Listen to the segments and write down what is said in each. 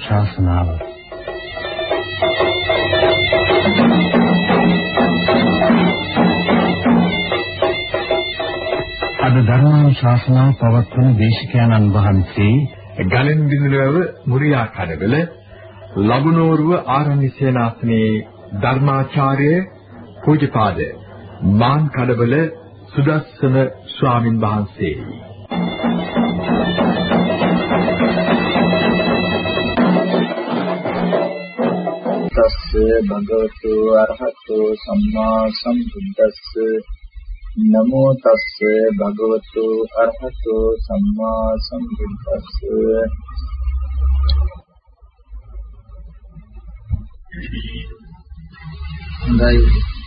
ධර්මානුශාසනාව අද ධර්මානුශාසනාව පවත්වන දේශකයන්න් වහන්සේ ගලෙන් බිඳුලව මුරියා කඩවල ලබුනෝරුව ආරණ්‍ය සේනාසනේ ධර්මාචාර්ය පූජ්‍යපාද මාන් කඩවල සුදස්සන ස්වාමින් වහන්සේ. තස්ස භගවතු අරහතෝ සම්මා සම්බුද්දස්ස නමෝ තස්ස භගවතු අරහතෝ සම්මා සම්බුද්දස්ස. හොඳයි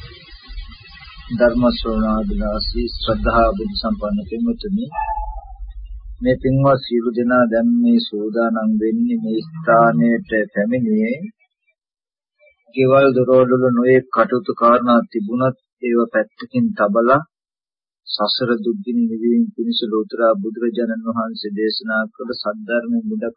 ධර්ම ශ්‍රවණාදී ශ්‍රද්ධා බුද්ධ සම්පන්න පින්වතුනි, මේ පින්වත් සියලු දෙනා දැන් මේ සෝදානම් වෙන්නේ මේ ස්ථානයට පැමිණියේ ගෙවල් දොරවල් නොයේ කටයුතු කාරණා තිබුණත් ඒව පැත්තකින් තබලා සසර දුක්ගින නිවීම පිණිස ලෝතර බුදුරජාණන් වහන්සේ දේශනා කළ සද්ධර්මයෙන් මුදක්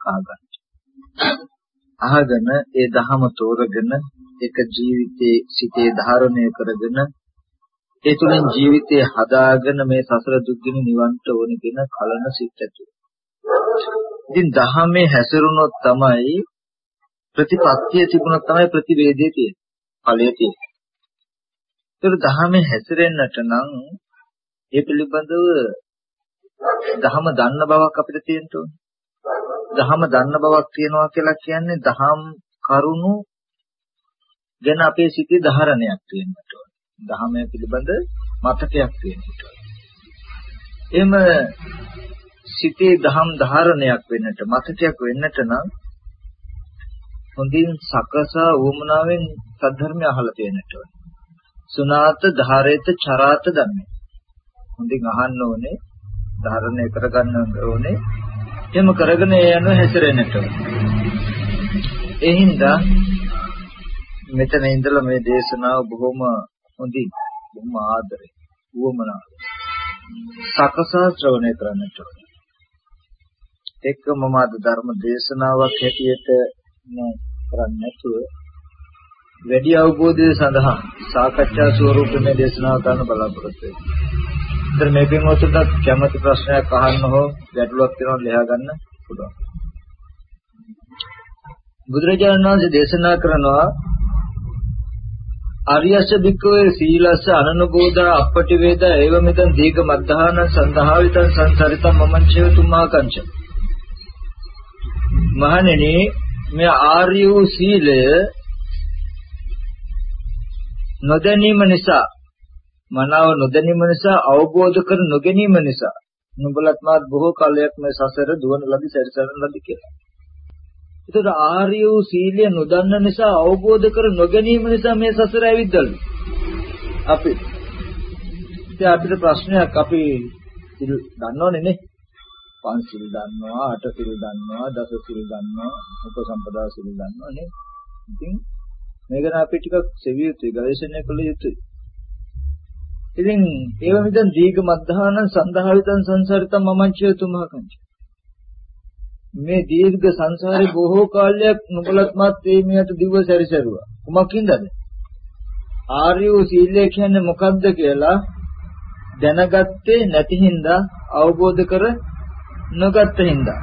අහගෙන ඒ ධහම තෝරගෙන ඒක ජීවිතේ සිතේ ධාරණය කරගෙන ඒ තුලින් ජීවිතේ හදාගෙන මේ සසර දුක්ගින නිවන්ට ඕන කියන කලන සිත් ඇති. ඉතින් ධහමේ හැසිරුණොත් තමයි ප්‍රතිපත්තිය තිබුණොත් තමයි ප්‍රතිවේදයේ තියෙන්නේ. ඵලයේ තියෙන්නේ. ඒක ධහමේ හැසිරෙන්නට නම් ඒ පිළිබඳව ධහම දන්න බවක් අපිට තියෙන්න ඕනේ. ධහම දන්න බවක් තියනවා කියලා කියන්නේ ධහම් කරුණු ගැන අපේ සිතේ ධාරණයක් තියෙන්නට ඕනේ. ධහමය පිළිබඳ මතකයක් තියෙන්නට ඕනේ. එහෙම සිතේ ධහම් ධාරණයක් වෙන්නට මතකයක් වෙන්නට නම් හොඳින් සකසා වුමනාවෙන් සද්ධර්මය අහලා තියෙන්නට ඕනේ. සුනාත ධාරේත චරාත ධම්මේ. හොඳින් අහන්න ඕනේ, ධාරණය කරගන්න ඕනේ. එහෙම කරගෙන යන හැසිරෙන්නට ඕනේ. ඒ හින්දා මෙතන ඉඳලා මේ දේශනාව බොහොම හොඳින්, බොහොම ආදරේ, වුමනාවෙන් සකසා ශ්‍රවණය කරන්නට ඕනේ. එක්කම මම අද ධර්ම දේශනාවක් හැටියට කරන්නේ නැතුව වැඩි අවබෝධය සඳහා සාකච්ඡා ස්වරූපයේ දේශනාව කරන්න බලාපොරොත්තු වෙනවා. ඉතින් මේ පින්වත්තුන්ට කැමති ප්‍රශ්නයක් අහන්න හෝ ගැටලුවක් තියෙනවා ලියා ගන්න පුළුවන්. බුදුරජාණන් වහන්සේ දේශනා කරනවා ආර්යස්ස භික්ඛවේ සීලස්ස අනනුබෝධා අපටි වේදා ඒවමෙතං දීඝ මද්ධාන සන්දහාවිතං සංසරිතං මමංචේ තුම්මා කංච. මහණෙනි, මේ ආර්ය වූ සීලය නොදැනීම නිසා, මනාව නොදැනීම නිසා, අවබෝධ කර නොගැනීම නිසා නුඹලත් මාත් බොහෝ කාලයක් මේ සසර දුවන ලදී, සැරිසරන ලදී කියලා. ඒතර ආර්ය වූ සීලය නොදන්න නිසා, අවබෝධ කර නොගැනීම නිසා මේ සසර ඇවිද්දලු. අපිට ප්‍රශ්නයක්, අපි සිල් දන්නවනේ නේ. පංචශීල දන්නවා, අටශීල දන්නවා, දසශීල දන්නවා, උපසම්පදා සීල දන්නවා නේ. ඉතින් මේක නම් අපි ටිකක් සෙවිය යුතුයි, ගවේෂණය කළ යුතුයි. ඉතින් ඒව මිදන් දීඝ මද්ධාන සන්දහාවිතං සංසාරිතං මමංචේ තුමහකංච. මේ දීර්ඝ සංසාරේ බොහෝ කාලයක් නුඹලත් මාත් මේකට දිව සැරිසරුවා. කුමකින්දද? ආර්ය වූ සීලය කියන්නේ මොකක්ද කියලා දැනගත්තේ නැති හින්දා, අවබෝධ කර නොගත්ත හින්දා.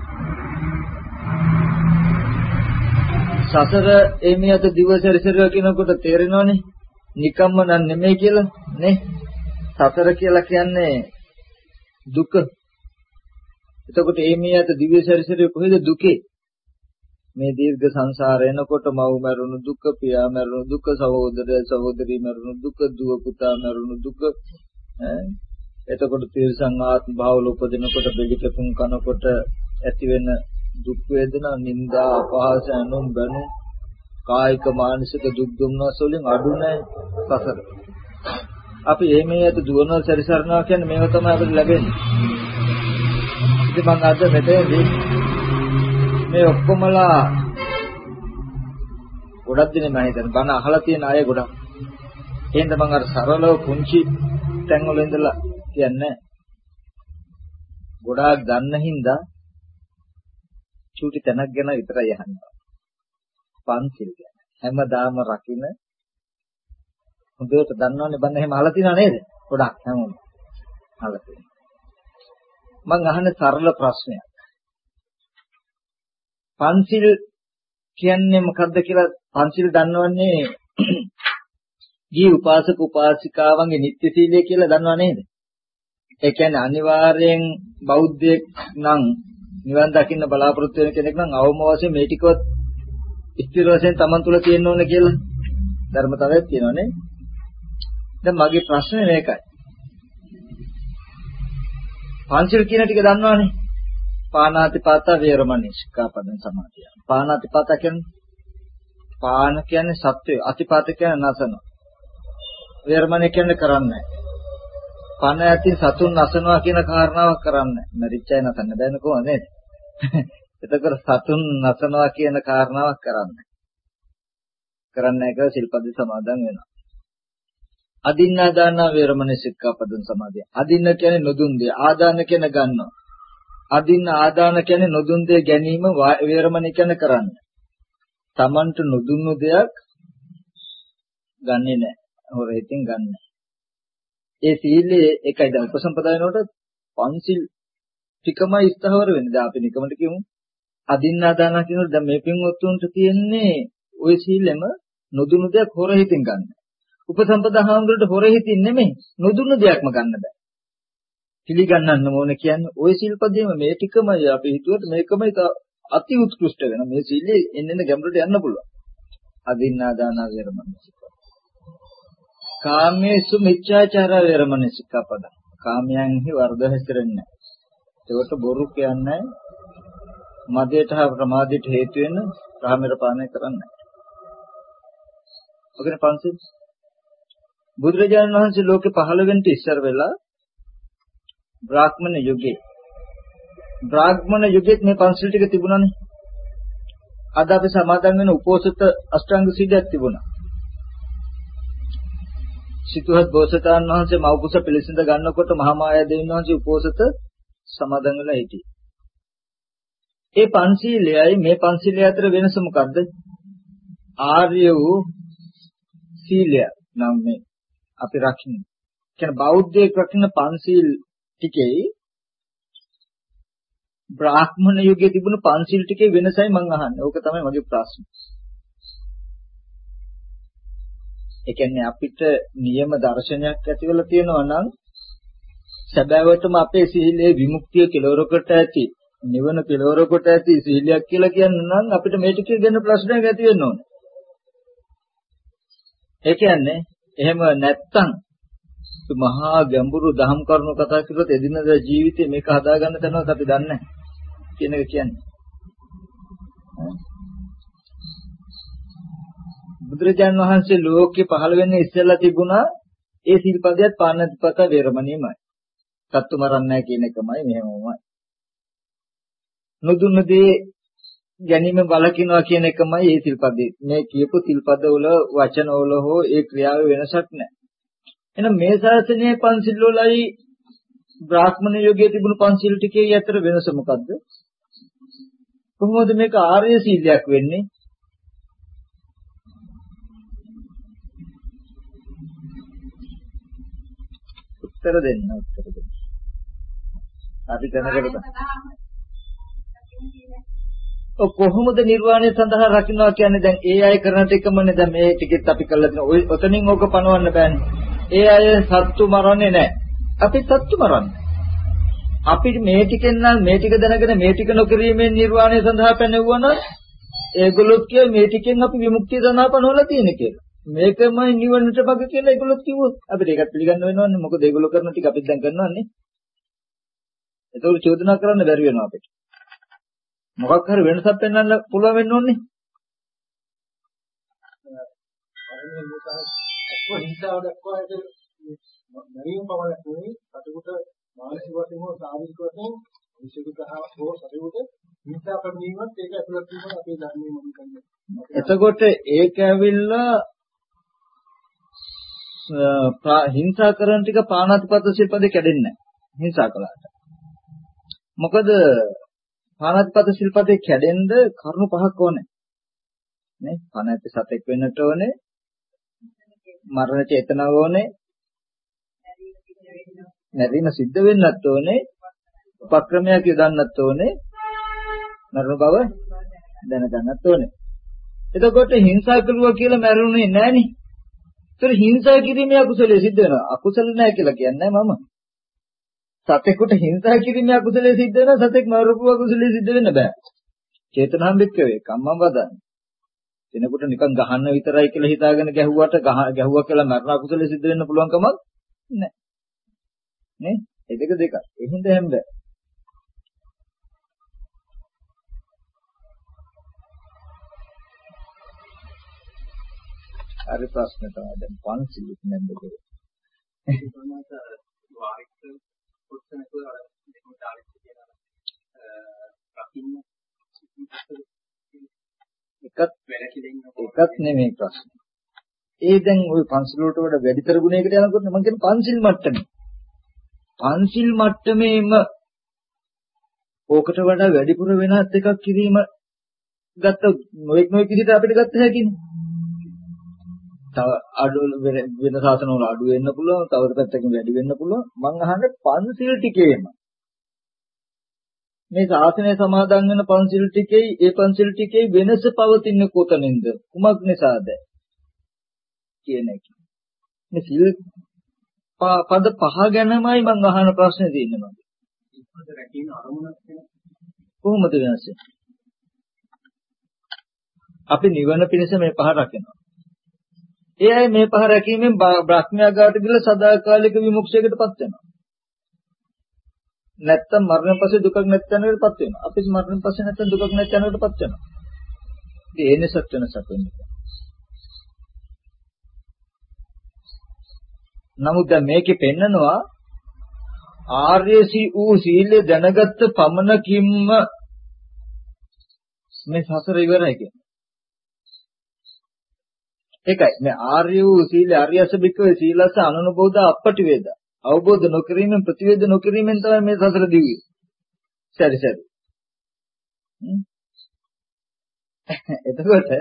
සසර එමියට දිව සැරිසරුවා කියනකොට තේරෙනවනේ නිකම්ම නම් නෙමෙයි කියලා නේ. සසර කියලා කියන්නේ දුක. එතකොට එමියට දිව සැරිසරුවේ කොහෙද දුකේ? මේ දීර්ඝ සංසාරය එනකොට මව් මරුණු දුක, පියා මරුණු දුක, සහෝදරය සහෝදරී මරුණු දුක, දුව පුතා මරුණු දුක. එතකොට තිරසං ආත්ම භාවල උපදිනකොට, බෙලිකපුන් කනකොට ඇති වෙන දුක් වේදනා, නිന്ദා, අපහාස, අනුම් බැනු, කායික මානසික දුක් දුම්නස් වලින් අඩු නැහැ සසර. අපි මේ ඇත දුවනවා සැරිසරනවා කියන්නේ මේව තමයි අපිට ලැබෙන්නේ. ඉතින් මම අද මෙතනදී මේ ඔක්කොමලා ගොඩක් දිනේ මම හිතන්නේ බණ අහලා තියෙන අය ගොඩක්. එහෙනම් මම අර සරලව පුංචි තැන් වල ඉඳලා කියන්නේ ගොඩාක් දන්න හින්දා චූටි තැනක් ගැන විතරයි අහන්නේ. පන්සිල් ගැන. හැමදාම රකින්න හොඳට දන්නවනේ බන්න එහෙම අහලා තියෙනව නේද? ගොඩක් හැමෝම අහලා තියෙනවා. මම අහන්නේ සරල ප්‍රශ්නයක්. පන්සිල් කියන්නේ මොකද්ද කියලා පන්සිල් දන්නවන්නේ ගිහි උපාසක උපාසිකාවන්ගේ නිත්‍ය සීලය කියලා දන්නව නේද? ඒ කියන්නේ අනිවාර්යෙන් බෞද්ධයෙක් නම් නිවන් දකින්න බලාපොරොත්තු වෙන කෙනෙක් නම් අවම වශයෙන් මේ ටිකවත් ස්ථිර වශයෙන් Taman තුල තියෙන්න ඕන කියලා ධර්මතාවයක් තියෙනවානේ. දැන් මගේ ප්‍රශ්නේ මේකයි. පංචිල් කියන ටික දන්නවනේ. පාණාතිපාතා වේරමණී සික්ඛාපදං සමාදිය. පාණාතිපාතා කියන්නේ පාන කියන්නේ සත්වය, අතිපාත කියන්නේ නසන. වේරමණී කියන්නේ කරන්නේ. පණ ඇති සතුන් නසනවා කියන කාරණාවක් කරන්නේ. මරිච්චයි නසන්න බෑනේ කොහොමද නේද? එතකොට සතුන් නසනවා කියන කාරණාවක් කරන්නේ. කරන්නේ නැහැ කියලා සිල්පද සමාදන් වෙනවා. අදින්නා දාන වේරමණී සික්ඛාපදං සමාදිය. අදින්න කියන්නේ නොදුන් දෙය. ආදාන කියන්නේ ගන්නවා. අදින්න ආදාන කියන්නේ නොදුන් දෙය ගැනීම වේරමණී කියන්නේ කරන්නේ. Tamanට නොදුන්නු දෙයක් ගන්නෙ නැහැ. හොර හිතින් ගන්න. ඒ සීලයේ එකයි දැන් උපසම්පදා වෙනකොට පන්සිල් ටිකමයි ස්ථාවර වෙන්නේ. දැන් අපි නිකමට කියමු. අදින්න ආදාන කියනකොට දැන් මේ පින්වත්තුන්ට තියෙන්නේ ওই සීලෙම නොදුන්නු දෙයක් හොර හිතින් ගන්න. උපසම්පදා හාමුදුරට හොර හිතින් නෙමෙයි නොදුන්නු දෙයක්ම ගන්න බෑ. පිළිගන්නන්න ඕනේ කියන්නේ ওই සිල්පදේම මේ ටිකමයි අපි හිතුවට මේකමයි අති උත්කෘෂ්ඨ වෙන මේ සීලේ එන්න ගැඹුරට යන්න පුළුවන්. අදින්නා දාන වේරමණී සික්ඛාපද. කාමේසු මිච්ඡාචාර වේරමණී සික්ඛාපද. කාමයන්හි වර්ධ හැසිරෙන්නේ නැහැ. ඒකට බොරු කියන්නේ මදයට හා ප්‍රමාදයට හේතු වෙන කාමර පානය කරන්නේ නැහැ. ඔකනේ පන්සිල්. බුදුරජාණන් වහන්සේ ලෝකේ පහළ වෙන්න ඉස්සර වෙලා බ්‍රාහ්මණ යුගයේ මේ පන්සිල් ටික තිබුණානේ. අද අපි සමාදන් වෙන උපෝසත අෂ්ටාංග සීලයක් තිබුණා. සිතුහත් බෝසතාණන් වහන්සේ මව්කුස පිළිසිඳ ගන්නකොට මහා මායා දෙවියන් වහන්සේ උපෝසත සමාදන් වෙලා හිටියේ. ඒ පන්සිලයයි මේ පන්සිලය අතර වෙනස මොකද්ද? ආර්ය වූ සීලය නම් මේ අපි රකින්න. කියන්නේ බෞද්ධයෙක් රකින්න පන්සිල් ටිකේ බ්‍රාහ්මණ යුගයේ තිබුණු පන්සිල් ටිකේ වෙනසයි මම අහන්නේ. ඕක තමයි මගේ ප්‍රශ්නේ. ඒ කියන්නේ අපිට නියම දර්ශනයක් ඇති වෙලා තියෙනවා නම් සැබෑවටම අපේ සීලයේ විමුක්තිය කෙලවරකට ඇති, නිවන කෙලවරකට ඇති සීලයක් කියලා කියන්න නම් අපිට මේ ටිකේ ගැන ප්‍රශ්නයක් ඇති වෙන්න ඕනේ. ඒ කියන්නේ එහෙම නැත්තම් මහා ගැඹුරු දහම් කරුණු කතා කරලා එදිනදා ජීවිතේ මේක හදාගන්න තැනවත් අපි දන්නේ නැහැ කියන එක කියන්නේ. බුදුරජාණන් වහන්සේ ලෝකේ පහළ වෙන්නේ ඉස්සෙල්ලා තිබුණා ඒ සිල්පදයක් පාණාතිපාත වේරමණීයමයි. සත්තු මරන්නේ නැහැ කියන එකමයි මෙහෙමමයි. නොදුන්න දේ ගැනීම බලකිනවා කියන එකමයි ඒ සිල්පදේ. මේ කියපු සිල්පදවල වචනවල හෝ ඒ ක්‍රියාවේ වෙනසක් නැහැ. එහෙනම් මේ ශාසනයේ පන්සිල් වලයි බ්‍රාහ්මණ යෝගයේ තිබුණු පන්සිල් ටිකේ අතර වෙනස මොකද්ද? කොහොමද මේක ආර්ය සීලයක් වෙන්නේ? උත්තර දෙන්න. අපි දැනගන්න. කොහොමද නිර්වාණය සඳහා රකින්නවා කියන්නේ දැන් ඒ අය කරන ටිකමනේ දැන් මේ ටිකෙත් අපි කළා තියෙන. ඔය ඔතනින් ඕක පනවන්න බෑනේ. ඒ අය සත්තු මරන්නේ නැහැ. අපි සත්තු මරන්නේ. අපි මේ ටිකෙන් නම් මේ ටික දැනගෙන මේ ටික නොකිරීමෙන් නිර්වාණය සඳහා පැනෙවුවා නම් ඒගොල්ලොත් කිය මේ ටිකෙන් අපි විමුක්තිය සඳහා පනවලා තියෙන කියලා. මේකමයි නිවනට බග කියලා ඒගොල්ලොත් කිව්වොත් අපිට ඒකත් පිළිගන්න වෙනවන්නේ. මොකද ඒගොල්ලෝ කරන ටික අපිත් දැන් කරනවානේ. ඒතකොට චෝදනා කරන්න බැරි වෙනවා අපිට. මොකක් හරි වෙනසක් පෙන්වන්න පුළුවන් වෙන්න ඕනේ. හිංසාව දක්වාට මරියම් පවලක් නෙවෙයි සතුට මානසික වශයෙන් හෝ සාමූහික වශයෙන් විශේෂකව හෝ සතුට හිංසා ප්‍රතිමත් ඒක ඇතුළත් වීම අපේ ධර්මයේ මොකක්ද කියන්නේ. එතකොට ඒක ඇවිල්ලා හිංසා කරන ටික පාණාතිපාත සිල්පදේ කැඩෙන්නේ නැහැ. හිංසා කළාට. මොකද පාණාතිපාත සිල්පදේ කැඩෙන්න කරුණු 5ක් ඕනේ. නේ? පණ ඇති සතෙක් වෙන්නට ඕනේ. මරණ චේතනාව ඕනේ. නැරීම සිද්ධ වෙන්නත් ඕනේ. උපක්‍රමයක් යොදන්නත් ඕනේ. මරණ බව දැනගන්නත් ඕනේ. එතකොට හිංසා කරුවා කියලා මැරුණේ නැහනේ. ඒතර හිංසා කිරීමේ අකුසලයේ සිද්ධ වෙනවා. අකුසල නැහැ කියලා කියන්නේ මම. සතෙකුට හිංසා කිරීමේ අකුසලයේ සිද්ධ වෙනවා. සතෙක් මරපු අකුසලයේ සිද්ධ වෙන්න බෑ. චේතනාම්බෙක් වේ. කම්මම් වදන්නේ. කෙනෙකුට නිකන් ගහන්න විතරයි කියලා හිතාගෙන ගැහුවා කියලා මරණ අකුසලයේ සිද්ධ වෙන්න පුළුවන් කමක් නැහැ. නේ? ඒ දෙක. එහෙනම් හැම බෑ. හරි ප්‍රශ්න තමයි දැන් පන්සිලුත් නැද්ද කියලා. ඒකමත වාරික කොටසන කියලා දෙකම දාලා කියනවා. රකින්න එකක් නෙමෙයි ප්‍රශ්න. ඒ දැන් ওই පන්සිල් වලට වඩා වැඩිතර ගුණයකට යනකොට මම කියන්නේ පන්සිල් මට්ටමේ. පන්සිල් මට්ටමේම ඕකට වඩා වැඩිපුර වෙනත් එකක් කිරීම ගත්ත නොඑක් විදිහට අපිට ගත්ත හැකිනේ. තව අඩු වෙන සාසන වල අඩු වෙන්න පුළුවන්, තව පැත්තකින් වැඩි වෙන්න පුළුවන්. මම අහන්නේ පන්සිල් ටිකේම මේ ශාසනය සමාදන් වෙන පන්සිල් ටිකේ ඒ පන්සිල් ටිකේ වෙනස පවතින්නේ කොතනින්ද? කුමක් නිසාද? කියන එක. මේ සිල් පද 5 ගැනමයි මම අහන ප්‍රශ්නේ තියෙන්නේ මගේ. ඉස්සර රැකීම අරමුණක් වෙන කොහොමද වෙනස්? අපි නිවන පිණිස මේ 5 රකිනවා. ඒ අය මේ 5 රැකීමෙන් බ්‍රහ්මයාගාට ගිහලා සදාකාලික විමුක්තියකටපත් වෙනවා. නැත්තම් මරණයෙන් පස්සේ දුකක් නැත්නම්කටපත් වෙනවා. අපි මරණයෙන් පස්සේ නැත්තම් දුකක් නැත්නම්කටපත් වෙනවා. ඉතින් ඒ නිසත් වෙනසක් වෙන්නේ. නමුත් දැන් මේකේ පෙන්නනවා ආර්යසී වූ සීලය දැනගත්ත පමණකින්ම මේ සසර ඉවරයි කියන්නේ. ඒකයි මේ ආර්ය වූ සීල ආර්යස බික්කවේ සීලස අනුනබෝධ අපටි වේද අවබෝධ නොකිරීමෙන් ප්‍රතිවේද නොකිරීමෙන් තමයි මේ සසර දිවියේ. සැරි. එතකොට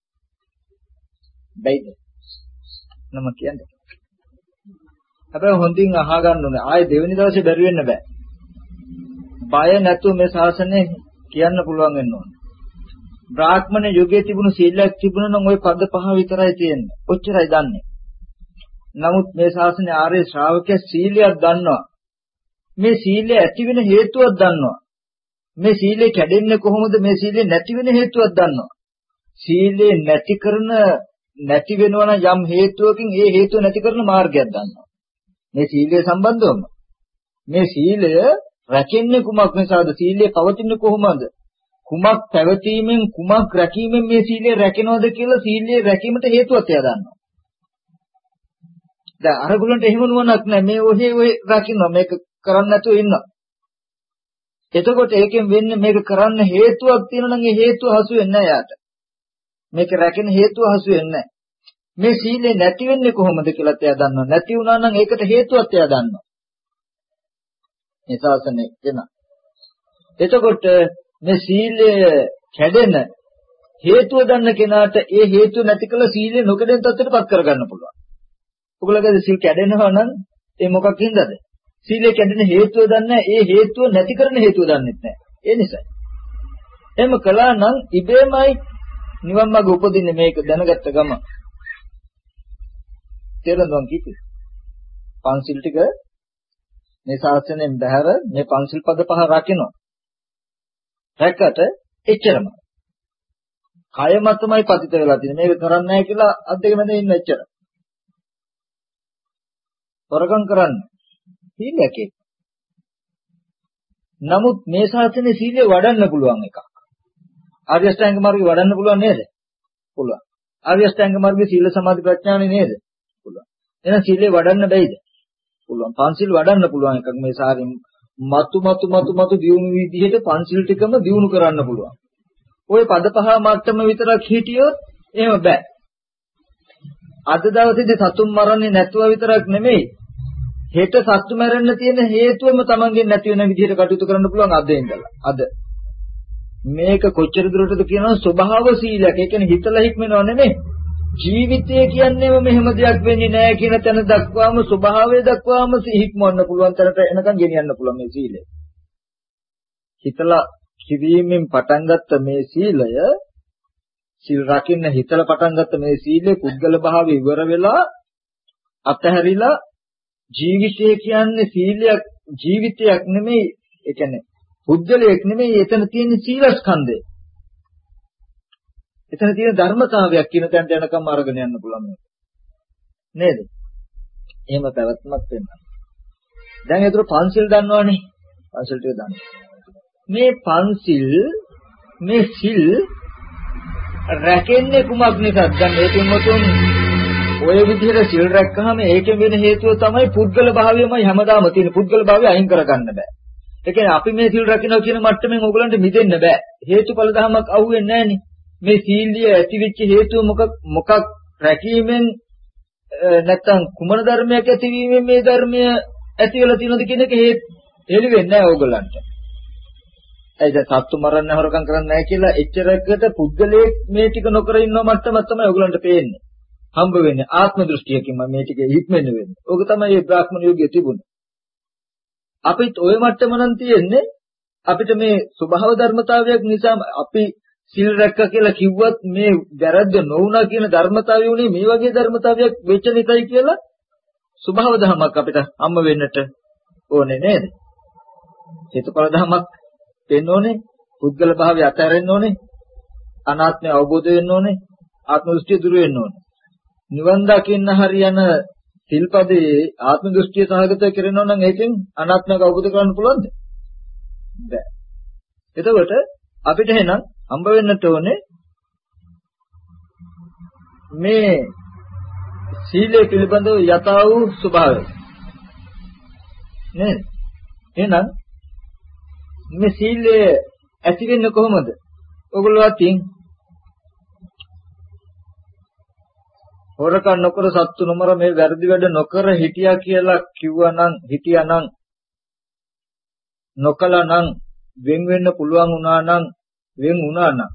බයිද නම කියන්නේ. හැබැයි හොඳින් අහගන්න ඕනේ. ආයේ දෙවෙනි දවසේ බැරි වෙන්න බෑ. බය නැතුව මේ ශාසනය කියන්න පුළුවන් වෙන්න ඕනේ. බ්‍රාහ්මණ යුගයේ තිබුණු සීලයක් තිබුණා නම් ওই පද 5 විතරයි තියෙන්නේ. ඔච්චරයි දන්නේ. නමුත් මේ ශාසනයේ ආර්ය ශ්‍රාවකයා සීලයක් දන්නවා. මේ සීලය ඇති වෙන හේතුවක් දන්නවා. මේ සීලය කැඩෙන්නේ කොහොමද? මේ සීලය නැති වෙන හේතුවක් දන්නවා. සීලය නැති වෙනවා නම් යම් හේතුවකින් ඒ හේතුව නැති කරන මාර්ගයක් දන්නවා. මේ සීලය සම්බන්ධවම මේ සීලය රැකෙන්නේ කුමක් නිසාද? සීලය පවතින්නේ කොහොමද? කුමක් පැවතීමෙන් කුමක් රැකීමෙන් මේ සීලය රැකෙනවද කියලා සීලය රැකීමට හේතුවක් එයා දන්නවා. දැන් අරගලන්ට එහෙම නුවණක් නැහැ. මේ ඔහේ රකින්නවා. මේක කරන්න නැතුව ඉන්නවා. එතකොට ඒකෙන් වෙන්නේ මේක කරන්න හේතුවක් තියෙනවා නම් ඒ හේතුව හසු වෙන්නේ නැහැ යාට. මේක රැකෙන හේතුව හසු වෙන්නේ නැහැ. මේ සීලය නැති වෙන්නේ කොහොමද කියලාත් එයා දන්නවා. නැති වුණා නම් ඒකට හේතුවක් එයා දන්නවා. මේ ශාසනයේ කෙනා. එතකොට මේ සීලය කැඩෙන හේතුව දන්න කෙනාට ඒ හේතුව නැති කළ සීලය නොකඩෙන තත්ත්වයටපත් කරගන්න පුළුවන්. ඔයගොල්ලෝගේ සීල් කැඩෙනවා නම් ඒ මොකක් හින්දාද? සීලය කැඩෙන හේතුව දන්නේ ඒ හේතුව නැති කරන හේතුව දන්නෙත් නැහැ. ඒ නිසා. එහෙම කළා නම් ඉබේමයි නිවන් මාර්ග උපදින්නේ මේක දැනගත්ත ගම. තේරුම් කිව්වේ. පන්සිල් ටික මේ ශාසනයෙන් බැහැර මේ පන්සිල් පද 5 රකින්න. රැක්කට එච්චරම. කය මතමයි පතිත වෙලා තියෙන්නේ. මේක කරන්නේ නැහැ කියලා අත් දෙක මැද ඉන්න එච්චර. වරකම් කරන්නේ. සීලයක් ඒක. නමුත් මේ ශාසනයේ සීලය වඩන්න පුළුවන් එකක්. ආර්ය අෂ්ටාංග මාර්ගය වඩන්න පුළුවන් නේද? පුළුවන්. ආර්ය අෂ්ටාංග මාර්ගයේ සීල සමාධි ප්‍රඥානේ නේද? පුළුවන්. එහෙනම් සීලය වඩන්න බැයිද? පුළුවන්. පන්සිල් වඩන්න පුළුවන් එකක් මේ සාරින් මතු දියුණු විදිහට පන්සිල් ටිකම දියුණු කරන්න පුළුවන්. ওই පද 5 මට්ටම විතරක් හිටියොත් එහෙම බෑ. අද දවසේදී සතුන් මරන්නේ නැතුව විතරක් නෙමෙයි. හෙට සත්තු මැරෙන්න තියෙන හේතුවම Tamanගෙන් නැති වෙන විදිහට කටයුතු කරන්න පුළුවන් අද ඉඳලා. අද මේක කොච්චර දුරටද කියනවා ස්වභාව සීලයක්. ඒ කියන්නේ හිතලා හික්මනව නෙමෙයි. ජීවිතය කියන්නේම මෙහෙම දෙයක් වෙන්නේ නැහැ කියන තැන දක්වාම ස්වභාවය දක්වාම හික්මවන්න පුළුවන් තරට එනකන් ගෙනියන්න පුළුවන් මේ සීලය. හිතලා කිරීමෙන් පටන් ගත්ත මේ සීලය සීල් රකින්න හිතලා පටන් ගත්ත මේ සීලේ පුද්ගල භාවය ඉවර වෙලා අතහැරිලා ජීවිතය කියන්නේ සීලයක් ජීවිතයක් නෙමෙයි. ඒ කියන්නේ පුද්ගලයක් නෙමෙයි. එතන තියෙන සීලස්කන්ධය. එතන තියෙන ධර්මතාවයක් කියන තැනට යනකම් අරගෙන යන්න පුළුවන් නේද? එහෙම පැවැත්මක් වෙන්න. දැන් ඒතර පන්සිල් දන්නවනේ. පන්සිල් ටික දන්න. මේ පන්සිල් මේ සිල් රැකෙන්නේ කුමක් නිසාද? දැන් මේ තුන්වතුන් ඔය විදිහට සිල් රැක්කහම ඒකෙන් වෙන හේතුව තමයි පුද්ගල භාවයමයි හැමදාම තියෙන. පුද්ගල භාවය අයින් කරගන්න බෑ. ඒ කියන්නේ අපි මේ සිල් රැකිනවා කියන මට්ටමින් ඕගලන්ට මිදෙන්න බෑ. හේතුඵල ධමයක් අහුවෙන්නේ නැහනේ. මේ සීලිය ඇතිවෙච්ච හේතුව මොකක් රැකීමෙන් නැත්තම් කුමන ධර්මයක් ඇතිවීමෙන් මේ ධර්මය ඇති වෙලා තියෙනවද කියන එක හෙළි වෙන්නේ නැහැ ඕගලන්ට. ඒ දැන් සත්තු මරන්න හොරකම් කරන්නේ නැහැ කියලා එච්චරකට පුද්ගලයේ මේ ටික නොකර ඉන්නව මට්ටමක් තමයි ඕගලන්ට පේන්නේ. හම්බ වෙන්නේ ආත්ම දෘෂ්ටියකින් මේ ටික හික්මෙන්න වෙන්නේ. ඕක තමයි මේ බ්‍රාහ්මණ යෝගයේ තිබුණේ. අපිත් ওই මට්ටම නම් තියෙන්නේ අපිට මේ ස්වභාව ධර්මතාවයක් නිසා අපි සිල් රැක්ක කියලා කිව්වත් මේ වැරද්ද නොවුණා කියන ධර්මතාවය උනේ මේ වගේ ධර්මතාවයක් වෙච්ච නිසායි කියලා ස්වභාව ධර්මයක් අපිට හම්බ වෙන්නට ඕනේ නේද? හේතුඵල ධර්මයක් වෙන්න ඕනේ, පුද්ගල භාවය අතහැරෙන්න ඕනේ, අනාත්මය අවබෝධ වෙන්න ඕනේ, ආත්ම දෘෂ්ටිය දුර වෙන්න ඕනේ. නිවන් දකින්න හරියන සිල්පදේ ආත්ම දෘෂ්ටිය සහගත කරනවා නම් ඒකෙන් අනාත්මයක් අවබෝධ කරගන්න පුළුවන්ද? බැහැ. එතකොට අපිට එහෙනම් හම්බ වෙන්නට ඕනේ මේ සීලය පිළිබඳව යථා වූ ස්වභාවය. නේද? එහෙනම් මේ සීලය ඇති වෙන්නේ කොහොමද? ඔයගොල්ලෝ අතින් හොරකම් නොකර සත්තු නොමර මේ වැරදි වැඩ නොකර හිටියා කියලා කිව්වනම් හිටියානම් නොකලනම් වෙන් වෙන්න පුළුවන් වුණා නම් වෙන් වුණා නම්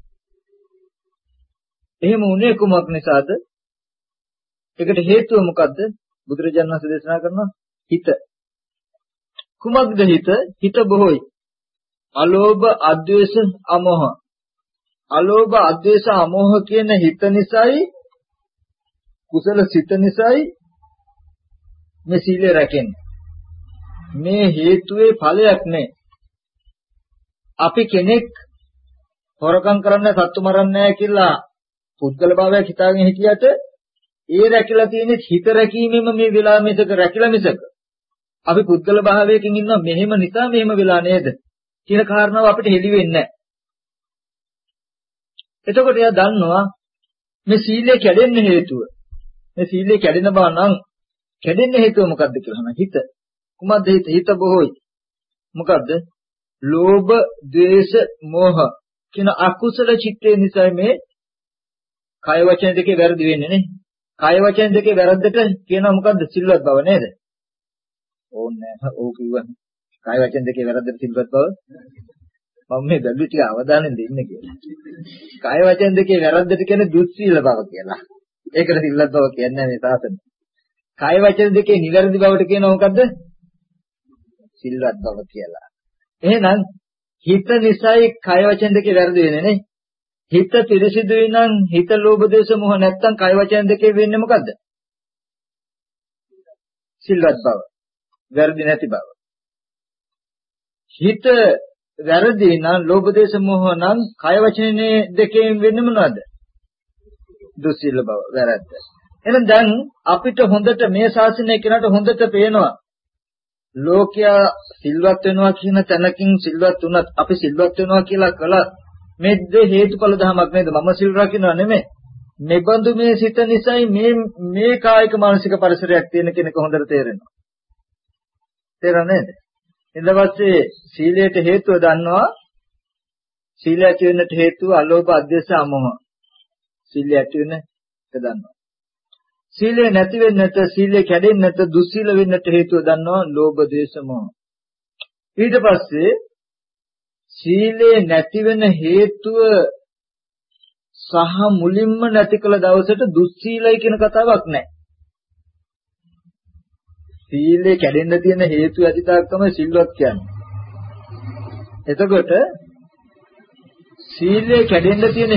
එහෙම උනේ කුමක් නිසාද? ඒකට හේතුව මොකද්ද? බුදුරජාණන් වහන්සේ දේශනා කරනවා හිත. කුමක්ද හිත? හිත බොහෝයි. අලෝභ, අද්වේෂ, අමෝහ. අලෝභ, අද්වේෂ, අමෝහ කියන හිත නිසායි කුසල සිත නිසායි මේ සීලය රැකෙන්නේ. මේ හේතුවේ ඵලයක් නේ. අපි කෙනෙක් හොරකම් කරන්නේ සත්තු මරන්නේ කියලා පුද්ගල භාවයක් හිතාගෙන හිටියට ඒ රැකිලා තියෙන්නේ හිත රැකීමෙම මේ වෙලා මිසක රැකිලා මිසක අපි පුද්ගල භාවයකින් ඉන්නවා මෙහෙම නිසා මෙහෙම වෙලා නේද කියන කාරණාව අපිට හෙළි වෙන්නේ නැහැ. එතකොට එයා දන්නවා මේ සීලය කැඩෙන්න හේතුව. මේ සීලය කැඩෙන බව නම් කැඩෙන්න හේතුව මොකද්ද කියලා අහන හිත. කුමක්ද හිත? හිත බොහෝයි. මොකද්ද? ලෝභ, ද්වේෂ, මෝහ කියන අකුසල චිත්තේ නිසා මේ කය වචන දෙකේ වැරදි වෙන්නේ නේ. කය වචන දෙකේ වැරද්දට කියනවා මොකද්ද? සිල්වත් බව නේද? ඕන්නේ නැහැ. ඕක කිව්වනේ. කය වචන දෙකේ වැරද්දට සිල්වත් බව. මම මේ බැලු ටික අවධානයෙන් දෙන්න කියලා. කය වචන දෙකේ වැරද්දට කියන්නේ දුස්සීල බව කියලා. ඒකට සිල්වත් බව කියන්නේ මේ සාසන. කය වචන දෙකේ නිවැරදි බවට කියනවා මොකද්ද? සිල්වත් බව කියලා. එහෙනම් හිත නිසායි කය වචන දෙකේ වැරදි වෙන්නේ නේ. හිත පිරිසිදුයි නම් හිත ලෝභ දේශ මොහ නැත්තම් කය වචන දෙකේ වෙන්නේ මොකද්ද? සිල්වත් බව. වැරදි නැති බව. හිත වැරදි නම් ලෝභ දේශ මොහ නම් කය වචනේ දෙකෙන් වෙන්නේ මොනවද? දුස්සීල බව වැරද්ද. එහෙනම් දැන් අපිට හොඳට මේ ශාසනය කෙනාට හොඳට පේනවා ලෝකයා සිල්වත් වෙනවා කියන තැනකින් සිල්වත් වුණත් අපි සිල්වත් වෙනවා කියලා කළා මේ හේතුඵල ධමයක් නේද? මම සිල් රකින්නවා නෙමෙයි. මෙබඳු මේ සිත නිසායි මේ කායික මානසික පරිසරයක් තියෙන කෙනෙක් හොඳට තේරෙනවා. තේරෙනවද නේද? ඊට පස්සේ සීලයට හේතුව දන්නවා. සීලය ඇති වෙන්නට හේතුව අලෝභ, අද්වේෂ, අමෝහ. සීලය ඇති වෙන එක දන්නවා. සීලය නැති වෙන්නට, සීලය කැඩෙන්නට, දුස්සීල වෙන්නට හේතුව දන්නවා ලෝභ, ද්වේෂ, මෝහ. ඊට පස්සේ සීලේ නැති වෙන හේතුව සහ මුලින්ම නැති කළ දවසට දුස්සීලයි කියන කතාවක් නැහැ. සීලේ කැඩෙන්න තියෙන හේතු ඇති තාක් තමයි සිල්වත් කියන්නේ. එතකොට සීලේ කැඩෙන්න තියෙන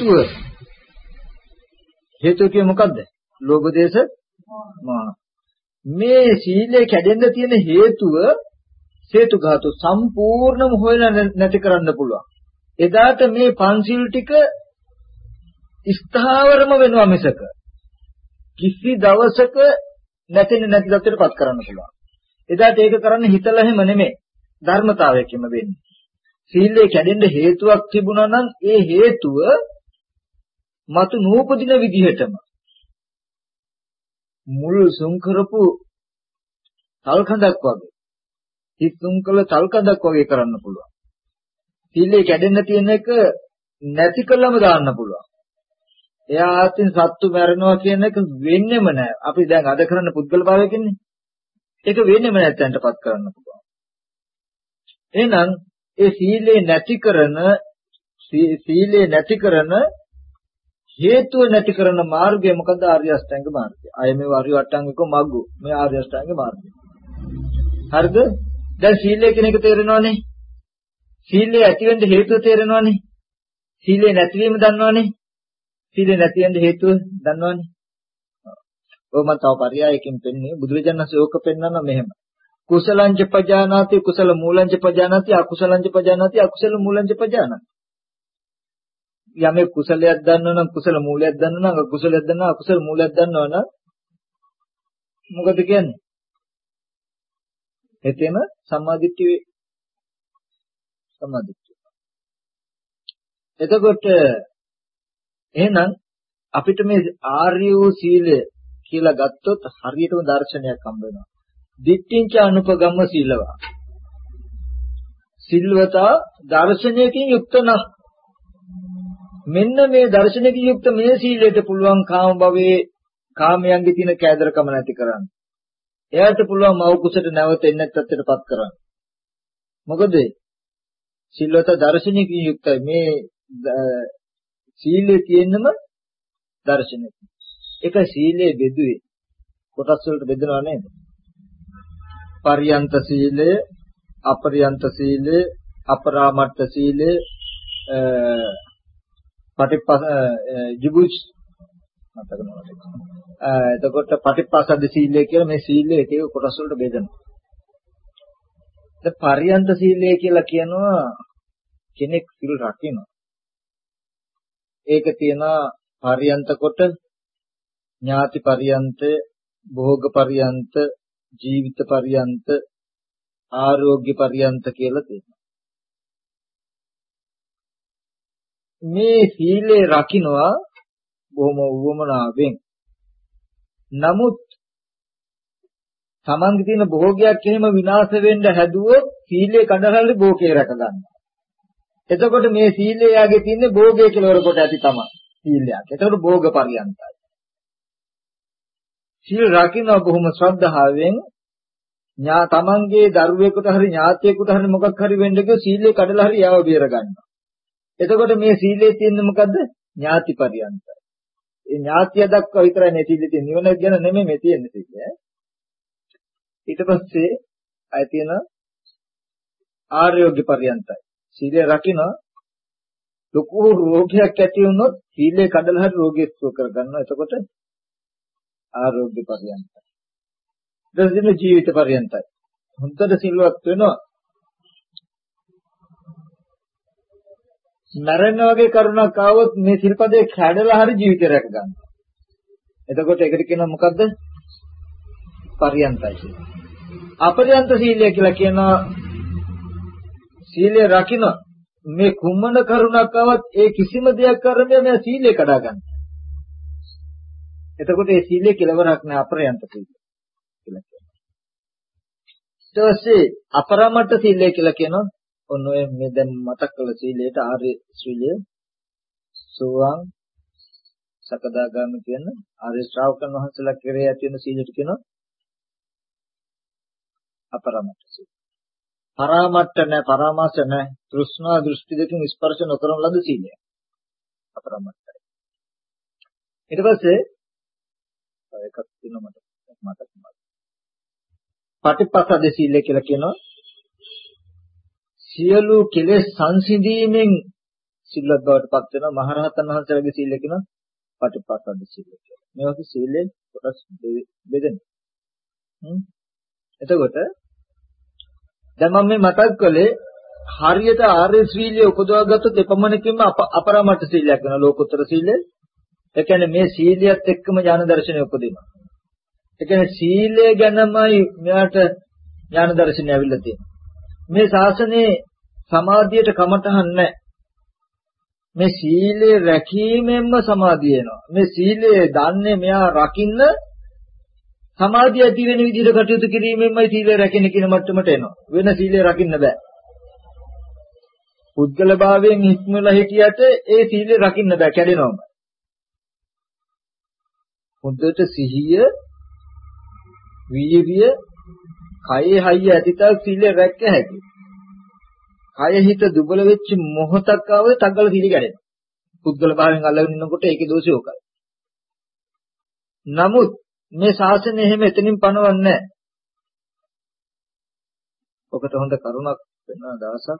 හේතුව කිය මොකද්ද? ලෝභ දේශ මාන. මේ සීලේ කැඩෙන්න තියෙන හේතුව හේතුඝාතු සම්පූර්ණම හොයලා නැති කරන්න පුළුවන්. එදාට මේ පංචිල් ටික ස්ථාවරම වෙනවා මිසක කිසි දවසක නැති තත්ත්වයටපත් කරන්න පුළුවන්. එදාට ඒක කරන්න හිතලා හැම නෙමෙයි ධර්මතාවයකින්ම වෙන්නේ. සීලේ කැඩෙන්න හේතුවක් තිබුණා නම් ඒ හේතුව මතු නූපදින විදිහටම මුල් සුන් කරපු තල්කඳක් වගේ හිතුම් කළ තල්කඳක් වගේ කරන්න පුළුවන්. සීලේ කැඩෙන්න තියෙන එක නැති කළම දාන්න පුළුවන්. එයා ආත්මින් සත්තු මරනවා කියන එක වෙන්නේම නැහැ. අපි දැන් අද කරන්න පුද්ගල භාවයකින්නේ. ඒක වෙන්නේම නැත්තන්ටපත් කරන්න පුළුවන්. එහෙනම් ඒ සීලේ නැති කරන හේතුව නැති කරන මාර්ගය මොකද? ආර්ය අෂ්ටාංග මාර්ගය. අය මේ ආර්ය අෂ්ටාංගික මග්ගු. මේ ආර්ය අෂ්ටාංග මාර්ගය. හරිද? දැන් සීලය කියන එක තේරෙනවනේ. සීලය ඇති වෙන්න හේතුව තේරෙනවනේ. සීලය නැතිවීම දන්නවනේ. සීලය නැති වෙන්න හේතුව දන්නවනේ. ඔය මම තව පරයයකින් පෙන්නේ බුදුරජාණන් වහන්සේ ඕක පෙන්නන මෙහෙම. කුසලංච පජානාති කුසල මූලංච පජානාති අකුසලංච පජානාති අකුසල මූලංච පජානාති. යමේ කුසලයක් දන්නවනම් කුසල මූලයක් දන්නවනම් අකුසලයක් දන්නවා අකුසල මූලයක් දන්නවනම් මොකද කියන්නේ? එතෙම සම්මාදිට්ඨිය වේ. සම්මාදිට්ඨිය. එතකොට එහෙනම් අපිට මේ ආර්ය වූ සීලය කියලා ගත්තොත් හරියටම දර්ශනයක් හම්බ වෙනවා. දිට්ඨිංච අනුපගම්ම සීලවා. සිල්වතා දර්ශනයකින් යුක්ත නම් මෙන්න මේ දර්ශනයකින් යුක්ත මේ සීලයට පුළුවන් කාම භවයේ කාමයන්ගේ තියෙන කෑදරකම නැති කරන්න. එයාට පුළුවන් මව කුසට නැවත එන්නත් තත්ත්වයටපත් කරන්න. මොකද සිල්වත දර්ශනයකින් යුක්තයි. මේ සීලයේ තියෙනම දර්ශනයක. ඒක සීලයේ බෙදුවේ කොටස් වලට බෙදනවා නේද? පරියන්ත සීලය, අපරියන්ත සීලය, අපරාමර්ථ සීලය, ජිබුස් එතකොට පටිපස්සද්ද සීලය කියලා මේ සීලය එක එක කොටස් වලට බෙදනවා. දැන් පරියන්ත සීලය කියලා කියනවා කෙනෙක් සිල් රකිනවා. ඒක තියෙනවා පරියන්ත කොට ඥාති පරියන්ත, භෝග පරියන්ත, ජීවිත පරියන්ත, ආරෝග්‍ය පරියන්ත කියලා තියෙනවා. මේ සීලේ රකින්නවා බොහොම උවමනාවෙන්. නමුත් තමන්ගේ තියෙන භෝගයක් එහෙම විනාශ වෙන්න හැදුවොත් සීලේ කඩහල්ලි භෝගේ රැක ගන්නවා. එතකොට මේ සීලේ යාගේ තියෙන භෝගය කෙලවර කොට ඇති තමයි සීලයක්. එතකොට භෝග පරියන්තයි. සීල රකින්න බොහොම ශ්‍රද්ධාවෙන් තමන්ගේ දරුවෙකුට හරි ඥාතියෙකුට හරි මොකක් හරි වෙන්න ගිය සීලේ කඩලා හරි යාව බේර ගන්නවා. එතකොට මේ සීලේ තියෙන්නේ මොකද්ද? ඥාති පරියන්තයි. ඒ ඥාතිය දක්වා විතරයි මේ සීලේ තියෙන. නිවන ගැන නෙමෙයි මේ තියෙන්නේ සීලය. ඊට පස්සේ ආය තියෙන ආරෝග්‍ය පරියන්තයි. සීලය රකින්න ලොකු රෝගයක් ඇති වුණොත් සීලය කඩලා හරි රෝගය සුව කර ගන්නවා. එතකොට ආරෝග්‍ය පරියන්තයි. දෙසින ජීවිත පරියන්තයි. හොඳට සිල්වත් වෙනවා. මරණ වගේ කරුණක් ආවොත් මේ සිල්පදේ කැඩලා හරි ජීවිතය රැක ගන්නවා. එතකොට ඒකට කියනවා මොකද්ද? පරියන්තයි කියලා. අපරියන්ත සීලය කියලා කියනවා සීලය රකින්න මේ කුමන කරුණක් ආවත් ඒ කිසිම දෙයක් කරන්නේ මේ සීලය කඩා ගන්නවා. එතකොට ඒ සීලේ කෙලවරක් නෑ අපරියන්ත සීලය කියලා කියනවා. ඊට පස්සේ අපරාමර්ථ සීලය කියලා කියනවා ඔන්න ඔය මේ දැන් මතක් කළ සීලයට ආර්ය සීලය සෝවාන් සකදාගාමී කියන ආර්ය ශ්‍රාවකයන් වහන්සේලා කෙරෙහි ඇති වෙන සීලයට කියනවා අපරාමර්ථ සීලය. පරාමට්ට නැහැ, පරාමාස නැහැ. තෘෂ්ණා දෘෂ්ටි දෙකෙන් ස්පර්ශ නොකරන ලද සීලය. අපරාමට්ටයි. ඊට පස්සේ එකක් තියෙනවා මතක මතක. පටිපස්සද සීලය කියලා කියනවා. සියලු කෙලෙස් සංසිඳීමෙන් සිල්වත් බවට පත් වෙන මහරහතන් වහන්සේලාගේ සීලය කියනවා පටිපස්සද සීලය කියලා. මේ වගේ සීලෙන් කොටස් බෙදෙනවා. එතකොට දැන් මම මේ මතක් කළේ හරියට ආර්ය සීලය උපදවාගත්තොත් එපමණකින්ම අපරාමට්ට සීලයක් වෙනවා ලෝකෝත්තර සීලය. ඒ කියන්නේ මේ සීලියත් එක්කම ඥාන දර්ශනය උපදිනවා. ඒ කියන්නේ සීලය ගැනමයි මෙයාට ඥාන දර්ශනය ඇවිල්ලා තියෙන්නේ. මේ ශාසනයේ සමාධියට කමටහන් නැහැ. මේ සීලය රැකීමෙන්ම සමාධිය එනවා. මේ සීලය දන්නේ මෙයා රකින්න සමාධිය ඇති වෙන විදිහට කටයුතු කිරීමෙන්මයි සීලය රැකෙන්නේ කියන මට්ටමට එනවා. වෙන සීලය රකින්න බෑ. පුද්ගල භාවයෙන් හික්මලා හිටියට ඒ සීලය රකින්න බෑ, කැඩෙනවම. හොඳට සිහිය, වීර්ය, කයේ හයිය ඇතිතාව සීලය රැක්ක හැකියි. කය හිත දුබල වෙච්ච මොහොතක් ආවොත් තග්ගල සීලය කැඩෙනවා. පුද්ගල භාවයෙන් අල්ලගෙන ඉන්නකොට ඒකේ දෝෂය උකයි. නමුත් මේ ශාසනය එහෙම එතනින් පනවන්නේ නැහැ. ඔකට හොඳ කරුණක් වෙන දවසක්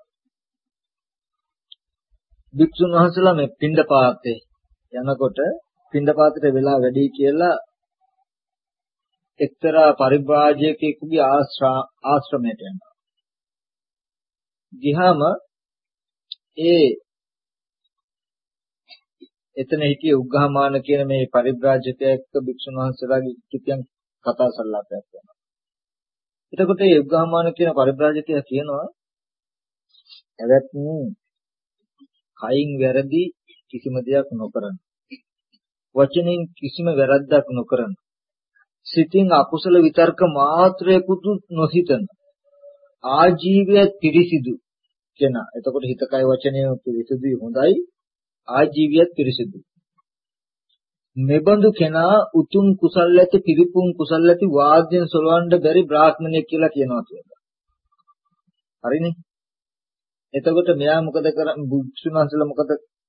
භික්ෂුන් වහන්සේලා මේ පින්ඩපාතේ යනකොට පින්ඩපාතේ වෙලා වැඩි කියලා එක්තරා පරිබ්‍රාජකයෙකුගේ ආශ්‍රමයට යනවා. ගියාම එතන හිටියේ උග්ඝාමාන කියන මේ පරිබ්‍රාජකයෙක් එක්ක භික්ෂුන් වහන්සේලාගේ කිතියන් කතා සල්ලාපයක් වෙනවා. එතකොට මේ උග්ඝාමාන කියන පරිබ්‍රාජකයා කියනවා එවත්නි කයින් වැරදි කිසිම දෙයක් නොකරන. වචනෙන් කිසිම වැරද්දක් නොකරන. සිතින් අකුසල විතර්ක මාත්‍රයකුත් නොහිතන. ආජීවය පිරිසිදු කෙනා. එතකොට හිත කය වචනය පිරිසිදුයි හොඳයි. ආජීවියත් පිරිසිදු. මෙබඳු කෙනා උතුම් කුසල් ඇති පිරිපුන් කුසල් ඇති වාද්‍යන් සොලවන්න බැරි බ්‍රාහ්මණයෙක් කියලා කියනවා කියලා. හරිනේ? එතකොට මෙයා මොකද කරන්නේ? භික්ෂුන් වහන්සේලා මොකද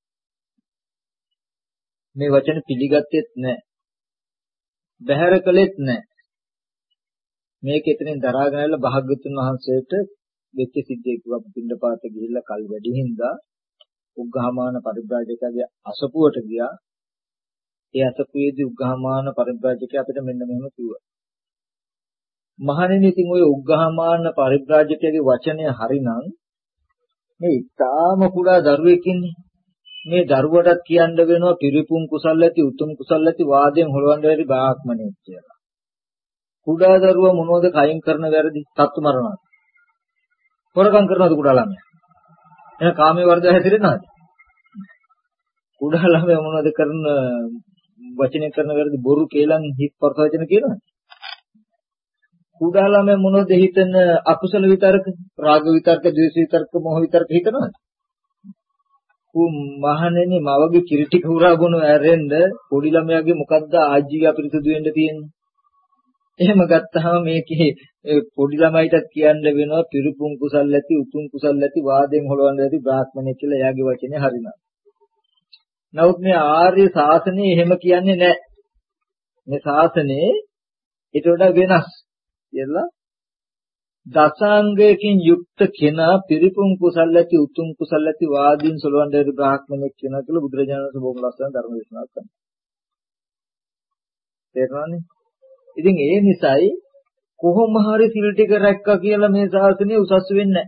මේ වචන පිළිගත්තේත් නැහැ. බැහැර කළෙත් නැහැ. මේක එතනින් දරාගෙන ආවිල්ලා භාග්‍යවතුන් වහන්සේට වෙච්ච සිද්ධිය කිව්වා. පින්ඩපාතේ ගිහිල්ලා කල් වැඩි හින්දා උග්ඝාමාන පරිබ්‍රාජකයාගේ අසපුවට ගියා. ඒ අසපුවේදී උග්ඝාමාන පරිබ්‍රාජකයා අපිට මෙන්න මෙහෙම කිව්වා. මහණෙනි, ඉතින් ඔය උග්ඝාමාන පරිබ්‍රාජකයාගේ වචනය හරිනම් මේ ඊටාම කුඩා දරුවෙක් ඉන්නේ. මේ දරුවටත් කියන්න වෙනවා පිරිපුන් කුසල් ඇති උතුම් කුසල් ඇති වාදයෙන් හොලවන්න බැරි බ්‍රාහ්මණයෙක් කියලා. කුඩා දරුවා මොනවද කයින් කරන වැරදි? සත්තු මරනවා. හොරකම් කරනවද කුඩා ළමයා? එහෙනම් කාමයේ වර්ධය හැසිරෙනවද? කුඩා ළමයා මොනවද කරන වචනේ කරන වැරදි? බොරු කේලම් හිත් පරස වචන කියනවද? කුඩා ළමයා මොනවද හිතන අකුසල විතරක, රාග විතරක, ද්වේෂ විතරක, මොහ විතරක හිතනවද? මහණෙනි, මවගේ කිරි ටික උරා බොන ඇරෙන්න පොඩි ළමයාගේ මොකද්ද ආජීවය අපිරිසුදු වෙන්න තියෙන්නේ? එහෙම ගත්තාම මේකේ පොඩි ළමයිටත් කියන්න වෙනවා පිරිපුන් කුසල් ඇති උතුම් කුසල් ඇති වාදයෙන් හොලවන්න ඇති බ්‍රාහ්මණයෙක් කියලා එයාගේ වචනේ හරිනවා. නමුත් මේ ආර්ය ශාසනය එහෙම කියන්නේ නැහැ. මේ ශාසනයේ ඊට වඩා වෙනස් කියලා දසාංගයකින් යුක්ත කෙනා පිරිපුන් කුසල් ඇති උතුම් කුසල් ඇති වාදයෙන් සොලවන්න ඇති බ්‍රාහ්මණයෙක් වෙනවා කියලා බුදුරජාණන් වහන්සේ බොහොම ලස්සන ධර්ම දේශනාවක් කරනවා. තේරුණානේ? ඉතින් ඒ නිසායි කොහොම හරි සිල් ටික රැක්කා කියලා මේ ශාසනය උසස් වෙන්නේ නැහැ.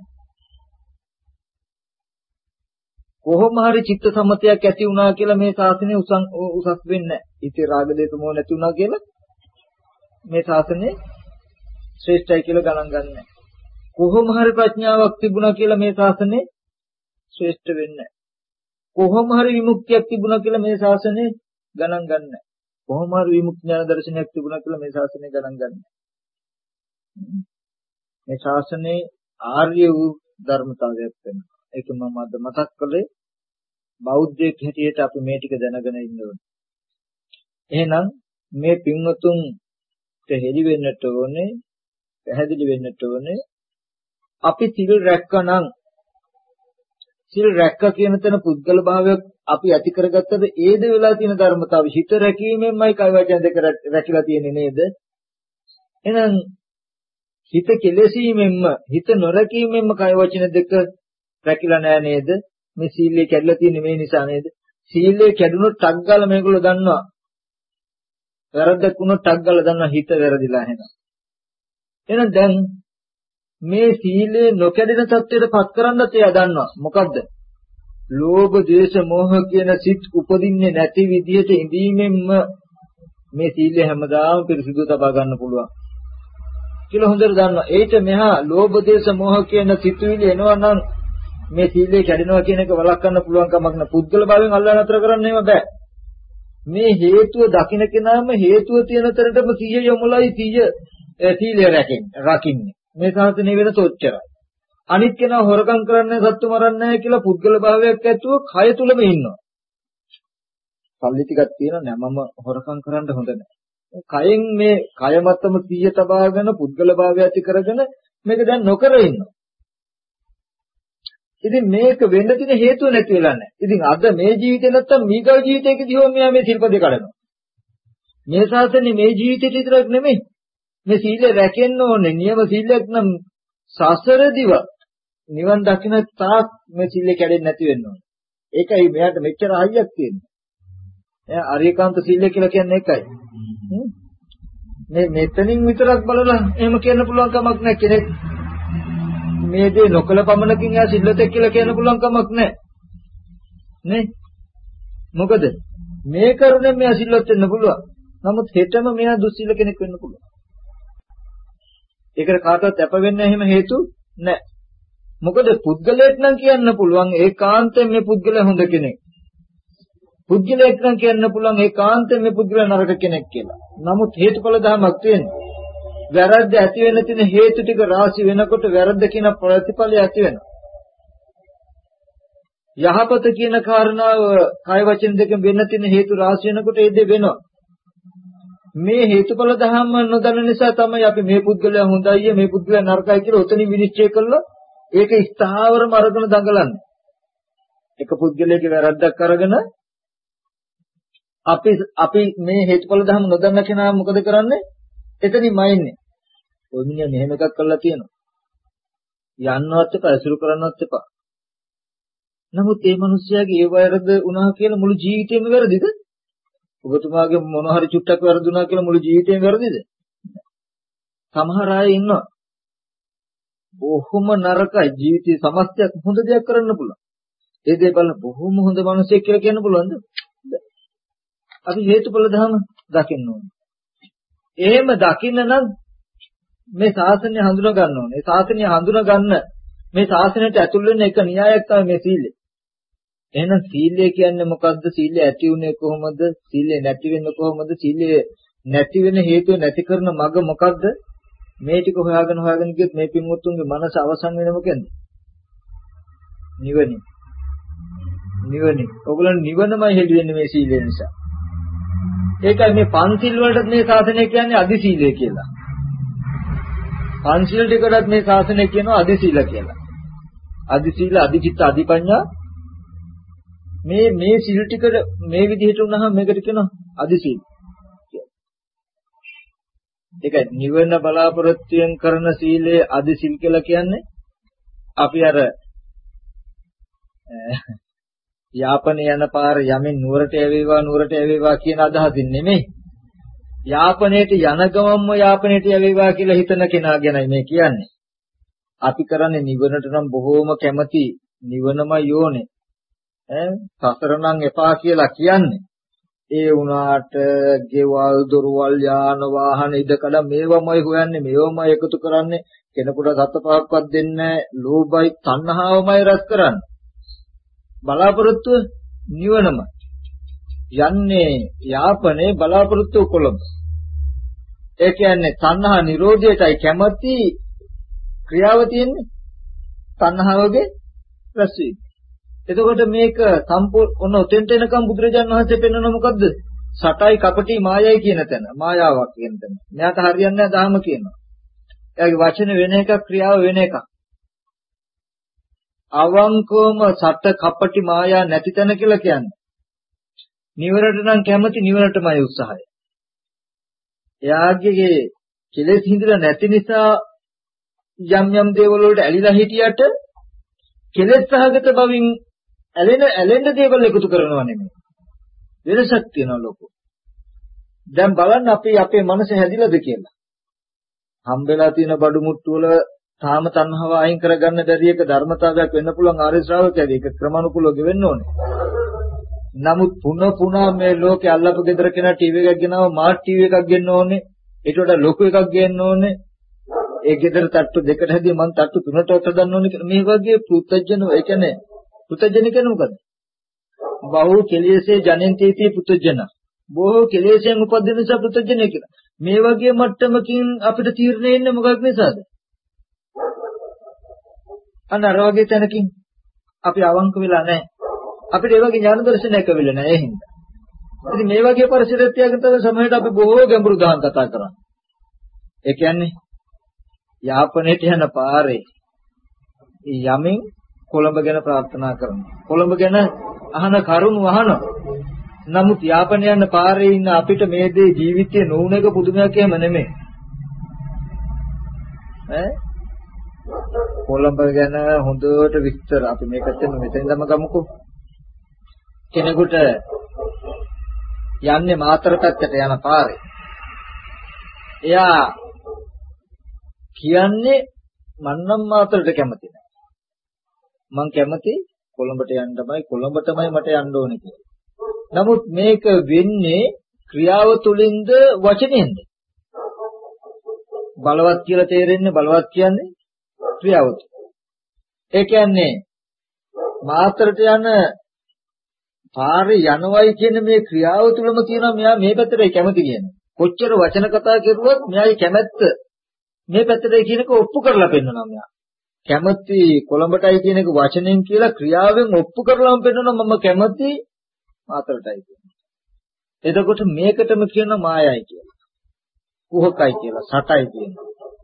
කොහොම හරි චිත්ත සමතයක් ඇති වුණා කියලා මේ ශාසනය උසස් වෙන්නේ නැහැ. ඉති රාග දේශ මොහ නැති වුණා කියලා මේ ශාසනය ශ්‍රේෂ්ඨයි කියලා ගණන් ගන්නෑ. කොහොම හරි ප්‍රඥාවක් තිබුණා කියලා මේ ශාසනය ශ්‍රේෂ්ඨ වෙන්නේ නැහැ. කොහොම හරි විමුක්තියක් තිබුණා කියලා මේ ශාසනය ගණන් ගන්නෑ. කොහොම හරි විමුක්ති ඥාන දර්ශනයක් තිබුණා කියලා මේ ශාසනය ගණන් ගන්නෑ. මේ ශාසනයේ ආර්ය වූ ධර්මතාවයක් වෙනවා. ඒක මම අද මතක් කළේ බෞද්ධයෙක් හැටියට අපි මේ ටික දැනගෙන ඉන්න ඕනේ. එහෙනම් මේ පින්වතුන්ට හෙළි වෙන්නට ඕනේ, පැහැදිලි වෙන්නට ඕනේ අපි සිල් රැක්කනම් සිල් රැක්ක කියන තැන පුද්ගල භාවයක් අපි ඇති කරගත්තද ඒද වෙලා තියෙන ධර්මතාව හිත රැකීමෙන්මයි කය වචන දෙක රැකිලා තියෙන්නේ නේද? එහෙනම් හිත කෙලෙසීමෙන්ම හිත නොරැකීමෙන්ම කය වචන දෙක රැකිලා නෑ නේද? මේ සීලය කැඩලා තියෙන්නේ මේ නිසා නේද? සීලය කැඩුණොත් ටක් ගාලා මේගොල්ලෝ දන්නවා. වැරද්දක් වුණොත් ටක් ගාලා දන්නවා හිත වැරදිලා එහෙනම්. එහෙනම් දැන් මේ සීලය නොකැඩෙන තත්ත්වයට පත් කරන්නත් එයා දන්නවා. මොකද්ද? ලෝභ, ද්වේෂ, මෝහ කියන සිත් උපදින්නේ නැති විදිහට ඉඳීමෙන්ම මේ සීලය හැමදාම පිරිසිදු තබා ගන්න පුළුවන්. කියලා හොඳට දන්නවා. ඒිට මෙහා ලෝභ, ද්වේෂ, මෝහ කියන සිතුවිලි එනවා නම් මේ සීලය කැඩෙනවා කියන එක වළක්වන්න පුළුවන් කමක් නැහැ. පුද්ගල භාවයෙන් අල්ලා නතර කරන්න එහෙම බෑ. මේ හේතුව දකින්න කෙනාම හේතුව තියෙන තරටම 100 යොමුලයි 100 සීලය රකින්නේ. මේ සාසනය වෙන තොච්චරයි. අනිත් කෙනා හොරකම් කරන්නේ සත්තු මරන්නේ කියලා පුද්ගල භාවයක් ඇතුව කය තුලම ඉන්නවා. සල්ලි ටිකක් තියෙනවා නෑ මම හොරකම් කරන්න හොඳ නෑ. කයෙන් මේ කය මතම 100 තබාගෙන පුද්ගල භාවය ඇති කරගෙන මේක දැන් නොකර ඉන්නවා. ඉතින් මේක වෙන්න තියෙන හේතුව නැති වෙලා නැහැ. ඉතින් අද මේ ජීවිතේ නැත්තම් මීගව ජීවිතයකදී හෝ මෙයා මේ සිල්පදේ කඩනවා. මේ ශාසනේ මේ ජීවිතේට විතරක් නෙමෙයි. මේ සීලය රැකෙන්න ඕනේ. නියම සීලයක් නම් සසරදිව නිවන් දකින්න තාක් මේ සීලය කැඩෙන්නේ නැති වෙන්න ඕනේ. ඒකයි මෙයාට මෙච්චර හයියක් තියෙන්නේ. එයා අරියකාන්ත සීලය කියලා කියන්නේ ඒකයි. මේ මෙතනින් විතරක් බලලා එහෙම කියන්න පුළුවන් කමක් නැහැ කෙනෙක්. මේ දේ නොකල පමණකින් යා සිල්ලතෙක් කියලා කියන්න පුළුවන් කමක් නැහැ. නේ? මොකද මේ කරුණෙන් මෙයා සිල්ලත් වෙන්න පුළුවන්. නමුත් හෙටම මෙයා දුස්සීල කෙනෙක් වෙන්න පුළුවන්. ඒකට කාටවත් අප වෙන්න එහෙම හේතු නැහැ. මොකද පුද්ගලයෙක් නම් කියන්න පුළුවන් ඒකාන්තයෙන් මේ පුද්ගලයා හොඳ කෙනෙක්. පුද්ගලයෙක් නම් කියන්න පුළුවන් ඒකාන්තයෙන් මේ පුද්ගලයා නරක කෙනෙක් කියලා. නමුත් හේතුඵල ධර්මයක් තියෙනවා. වැරද්ද ඇති වෙන තියෙන හේතු ටික රාශි වෙනකොට වැරද්ද කියන ප්‍රතිඵලය ඇති වෙනවා. යහපත කියන කාරණාව කය වචන දෙකෙන් වෙන්න තියෙන හේතු රාශි වෙනකොට ඒ දේ වෙනවා. මේ හේතුඵල ධර්ම නොදන්න නිසා තමයි අපි මේ පුද්ගලයා හොඳයි මේ පුද්ගලයා නරකයි කියලා උතනින් විනිශ්චය කළා ඒක ස්ථාවරම අරගෙන දඟලන්නේ. එක පුද්ගලයෙක්ගේ වැරද්දක් අරගෙන අපි මේ හේතුඵල ධර්ම නොදන්න කෙනා මොකද කරන්නේ? එතනින්ම ඉන්නේ. ඔය මිනිහා මෙහෙම එකක් කරලා තියෙනවා. යන්නවත් එපා, ඇසුරු කරන්නවත් එපා. නමුත් මේ මිනිස්යාගේ ඒ වරද වුණා කියලා මුළු ජීවිතේම වැරදිද? ඔබතුමාගේ මොන හරි චුට්ටක් වැරදුනා කියලා මුළු ජීවිතේම වැරදිද? සමහර අය ඉන්නවා. බොහොම නරකයි ජීවිතේ සමස්තයක් හොඳ දෙයක් කරන්න පුළුවන්. ඒ දේ බලන බොහොම හොඳ මිනිසෙක් කියලා කියන්න පුළුවන්ද? අපි හේතුඵල ධර්ම දකින්න ඕනේ. එහෙම දකින්න නම් මේ ශාසනය හඳුනා ගන්න ඕනේ. ශාසනය හඳුනා ගන්න මේ ශාසනයට ඇතුල් වෙන්න එක න්‍යායක් තමයි මේ සීලය. එහෙනම් සීලය කියන්නේ මොකද්ද? සීලය ඇති උනේ කොහොමද? සීලය නැති වෙන්නේ කොහොමද? සීලය නැති වෙන හේතුව නැති කරන මඟ මොකද්ද? මේ ටික හොයාගෙන ගියොත් මේ පින්වත්තුන්ගේ මනස අවසන් වෙන මොකෙන්ද? නිවනින්. ඔයගොල්ලෝ නිවනමයි හෙළි වෙන්නේ මේ සීලය නිසා. ඒකයි මේ පන්සිල් වලට මේ ශාසනය කියන්නේ අදි සීලය කියලා. පන්සිල් ටිකටත් මේ ශාසනය කියනවා අදි සීල කියලා. අදි සීල, අදි චිත්ත, අදි පඤ්ඤා මේ සීල් ටිකට මේ විදිහට වුණාම මේකට කියනවා අදි සීල කියලා. ඒකයි නිවන බලාපොරොත්තුෙන් කරන සීලය අදි සීල් කියලා කියන්නේ. අපි අර යාපනයේ යන පාර යමින් නුවරට යවේවා කියන අදහසින් නෙමෙයි. යාපනයේට යන ගමන්ම යාපනයේට යවේවා කියලා හිතන කෙනා ගැනයි මේ කියන්නේ. අපි කරන්නේ නිවනට නම් බොහෝම කැමති නිවනමයි ඕනේ. සසර නම් එපා කියලා කියන්නේ. ඒ වුණාට ගෙවල් දොරවල් යාන වාහන ඉදකඩ මේවමයි හොයන්නේ මේවමයි එකතු කරන්නේ කෙනෙකුට සත පහක්වත් දෙන්නේ ලෝභයි තණ්හාවමයි රැස් කරන්නේ. බලාපොරොත්තුව නිවනම යන්නේ යාපනේ බලාපොරොත්තු කොළඹ. ඒ කියන්නේ තණ්හා නිරෝධයටයි කැමැති ක්‍රියාව තියෙන්නේ තණ්හාවගේ රැස්වීම. එතකොට මේක සම්පූර්ණ ඔතෙන්ට එනකම් බුදුරජාණන් වහන්සේ පෙන්වන මොකද්ද? සටයි කපටි මායයි කියන තැන. මායාවක් කියන තැන. මෙයාට හරියන්නේ නැහැ ධර්ම කියනවා. එයාගේ වචන වෙන එකක් ක්‍රියාව වෙන එකක්. අවංකවම සත කපටි මායා නැති තැන කියලා කියන්නේ. නිවරට නම් කැමති නිවරටමයි උත්සාහය. එයාගේ කෙලෙස් හිඳලා නැති නිසා යම් යම් දේවල් වලට ඇලිලා හිටියට කෙලෙස් සහගත බවින් ඇලෙන්න දේවල් එකතු කරනවා නෙමෙයි. වෙනසක් තියෙනවා ලොකු. දැන් බලන්න අපි අපේ මනස හැදිලාද කියලා. හම්බෙලා තියෙන බඩු මුට්ටු වල තාම තණ්හාව අයින් කරගන්න බැරි එක ධර්මතාවයක් වෙන්න පුළුවන් ආර්ය ශ්‍රාවකයාගේ. ඒක ක්‍රමානුකූලව ගෙවෙන්න ඕනේ. නමුත් පුනා මේ ලෝකේ අල්ලපු ගෙදර කෙනා ටීවී එකක් ගෙනාව මාත් ටීවී එකක් ගෙන්න ඕනේ. ඊට වඩා ලොකු එකක් ගෙන්න ඕනේ. ඒ ගෙදර තට්ටු දෙකට හැදී මං තට්ටු තුනට හදන්න ඕනේ කියලා. මේ වගේ පුතජන ඒ කියන්නේ පුතජන කියන්නේ මොකද? බහු කෙලෙසේ ජනෙන්තීති පුතජන. බොහෝ කෙලෙසෙන් උපදින නිසා පුතජන කියලා. මේ වගේ මට්ටමකින් අපිට තීරණය එන්නේ මොකක් නිසාද? අන්න වගේ තැනකින් අපි අවංක වෙලා නැහැ. අපිට ඒ වගේ ඥාන දර්ශනයක් වෙන්නේ නැහැ ඒ හින්දා. ඉතින් මේ වගේ පරිසරයක් තියාගෙන තමයි සමහරවිට අපි බොහෝ ගැඹුරු දහම් කතා කරන්නේ. ඒ කියන්නේ යාපනයට යන පාරේ යමින් කොළඹ ගැන ප්‍රාර්ථනා කරනවා. කොළඹ ගැන අහන කරුණු අහනවා. නමුත් යාපන යන පාරේ ඉන්න අපිට මේ දේ ජීවිතේ නොවුන එක පුදුමයක් එහෙම නෙමෙයි. කොළඹ ගැන හොඳට විස්තර අපි මේකට මෙතෙන්දම ගමුකෝ. කෙනෙකුට යන්නේ මාතර පැත්තට යන පාරේ. එයා කියන්නේ මන්නම් මාතරට කැමති නැහැ. මං කැමති කොළඹට යන්නමයි කොළඹටමයි මට යන්න ඕනේ කියලා. නමුත් මේක වෙන්නේ ක්‍රියාව තුළින්ද වචනයෙන්ද? බලවත් කියලා තේරෙන්නේ බලවත් කියන්නේ ක්‍රියාව තුළ. ඒ කියන්නේ මාතරට යන පාරේ යනවයි කියන මේ ක්‍රියාව තුළම කියනවා මෙයා මේ පැත්තටයි කැමති කියන්නේ. කොච්චර වචන කතා කරුවත් මෙයාගේ කැමැත්ත මේ පැත්තටයි කියන එක ඔප්පු කරලා පෙන්නනවා මෙයා. කැමති කොළඹටයි කියන එක වචනෙන් කියලා ක්‍රියාවෙන් ඔප්පු කරලාම පෙන්නනවා මම කැමති මාතරටයි කියන්නේ. එතකොට මේකටම කියන මායයි කියලා. කුහකයි කියලා සටයි කියනවා.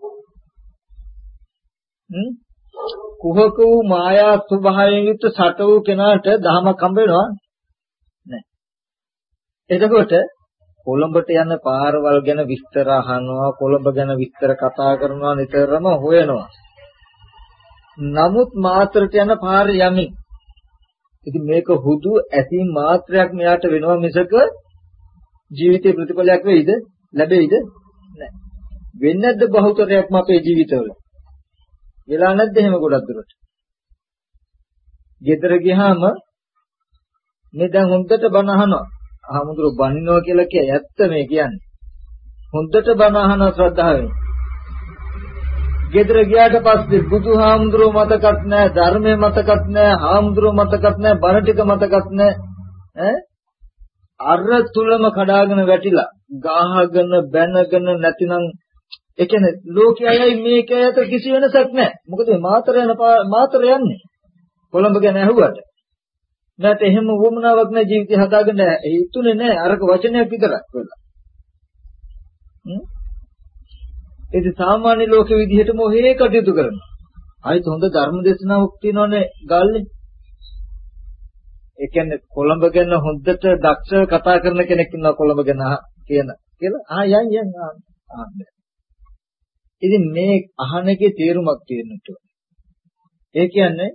කුහක වූ මායා ස්වභාවයෙන් යුක්ත සට වූ කෙනාට දහමක් හම්බ වෙනවා නෑ. එතකොට කොළඹට යන පාරවල් ගැන විස්තර අහනවා, කොළඹ ගැන විස්තර කතා කරනවා, නිතරම හොයනවා. නමුත් මාතරට යන පාරේ යමින් ඉතින් මේක හුදු ඇතින් මාත්‍රයක් මෙයාට වෙනවා මිසක ජීවිතේ ප්‍රතිඵලයක් වෙයිද? ලැබෙයිද? නෑ. වෙන්නේ නැද්ද බහුතරයක්ම අපේ ජීවිතවල? වෙලා නැද්ද එහෙම ගොඩක් දුරට? ගෙදර ගියාම මේ දැන් හොඳට බණ අහනවා. ආමුදුර බණිනවා කියලා කිය ඇත්ත මේ කියන්නේ. හොඳට බණ අහනවා ශ්‍රද්ධාවෙන්. ගෙදර ගියාට පස්සේ බුදුහාමුදුරුව මතකත් නැහැ, ධර්මයේ මතකත් නැහැ, හාමුදුරුව මතකත් නැහැ, බණ ටික මතකත් නැහැ. අර තුලම කඩාගෙන වැටිලා, ගාහගෙන බැනගෙන නැතිනම් ඒ කියන්නේ ලෝකයයි මේකයි අතර කිසි වෙනසක් නැහැ. මොකද මාතර යන්නේ. කොළඹ ගැන ඇහුවට. නැත් එහෙම වුමනාවක් නැහැ ජීවිතය හදාගන්න හිතුනේ නැහැ. අරක වචනයක් විතරක් වෙලා. ඒක සාමාන්‍ය ලෝක විදිහටම ඔහේ කටයුතු කරනවා. ආයෙත් හොඳ ධර්ම දේශනාවක් තියෙනවනේ ගාල්ලේ. ඒ කියන්නේ කොළඹ ගැන හොඳට දක්ෂ කතා කරන කෙනෙක් ඉන්නවා කොළඹ ගැන කියන කියලා. යන් ආන්නේ. ඉතින් මේ අහන එකේ තේරුමක් තියෙන්නට ඕනේ. ඒ කියන්නේ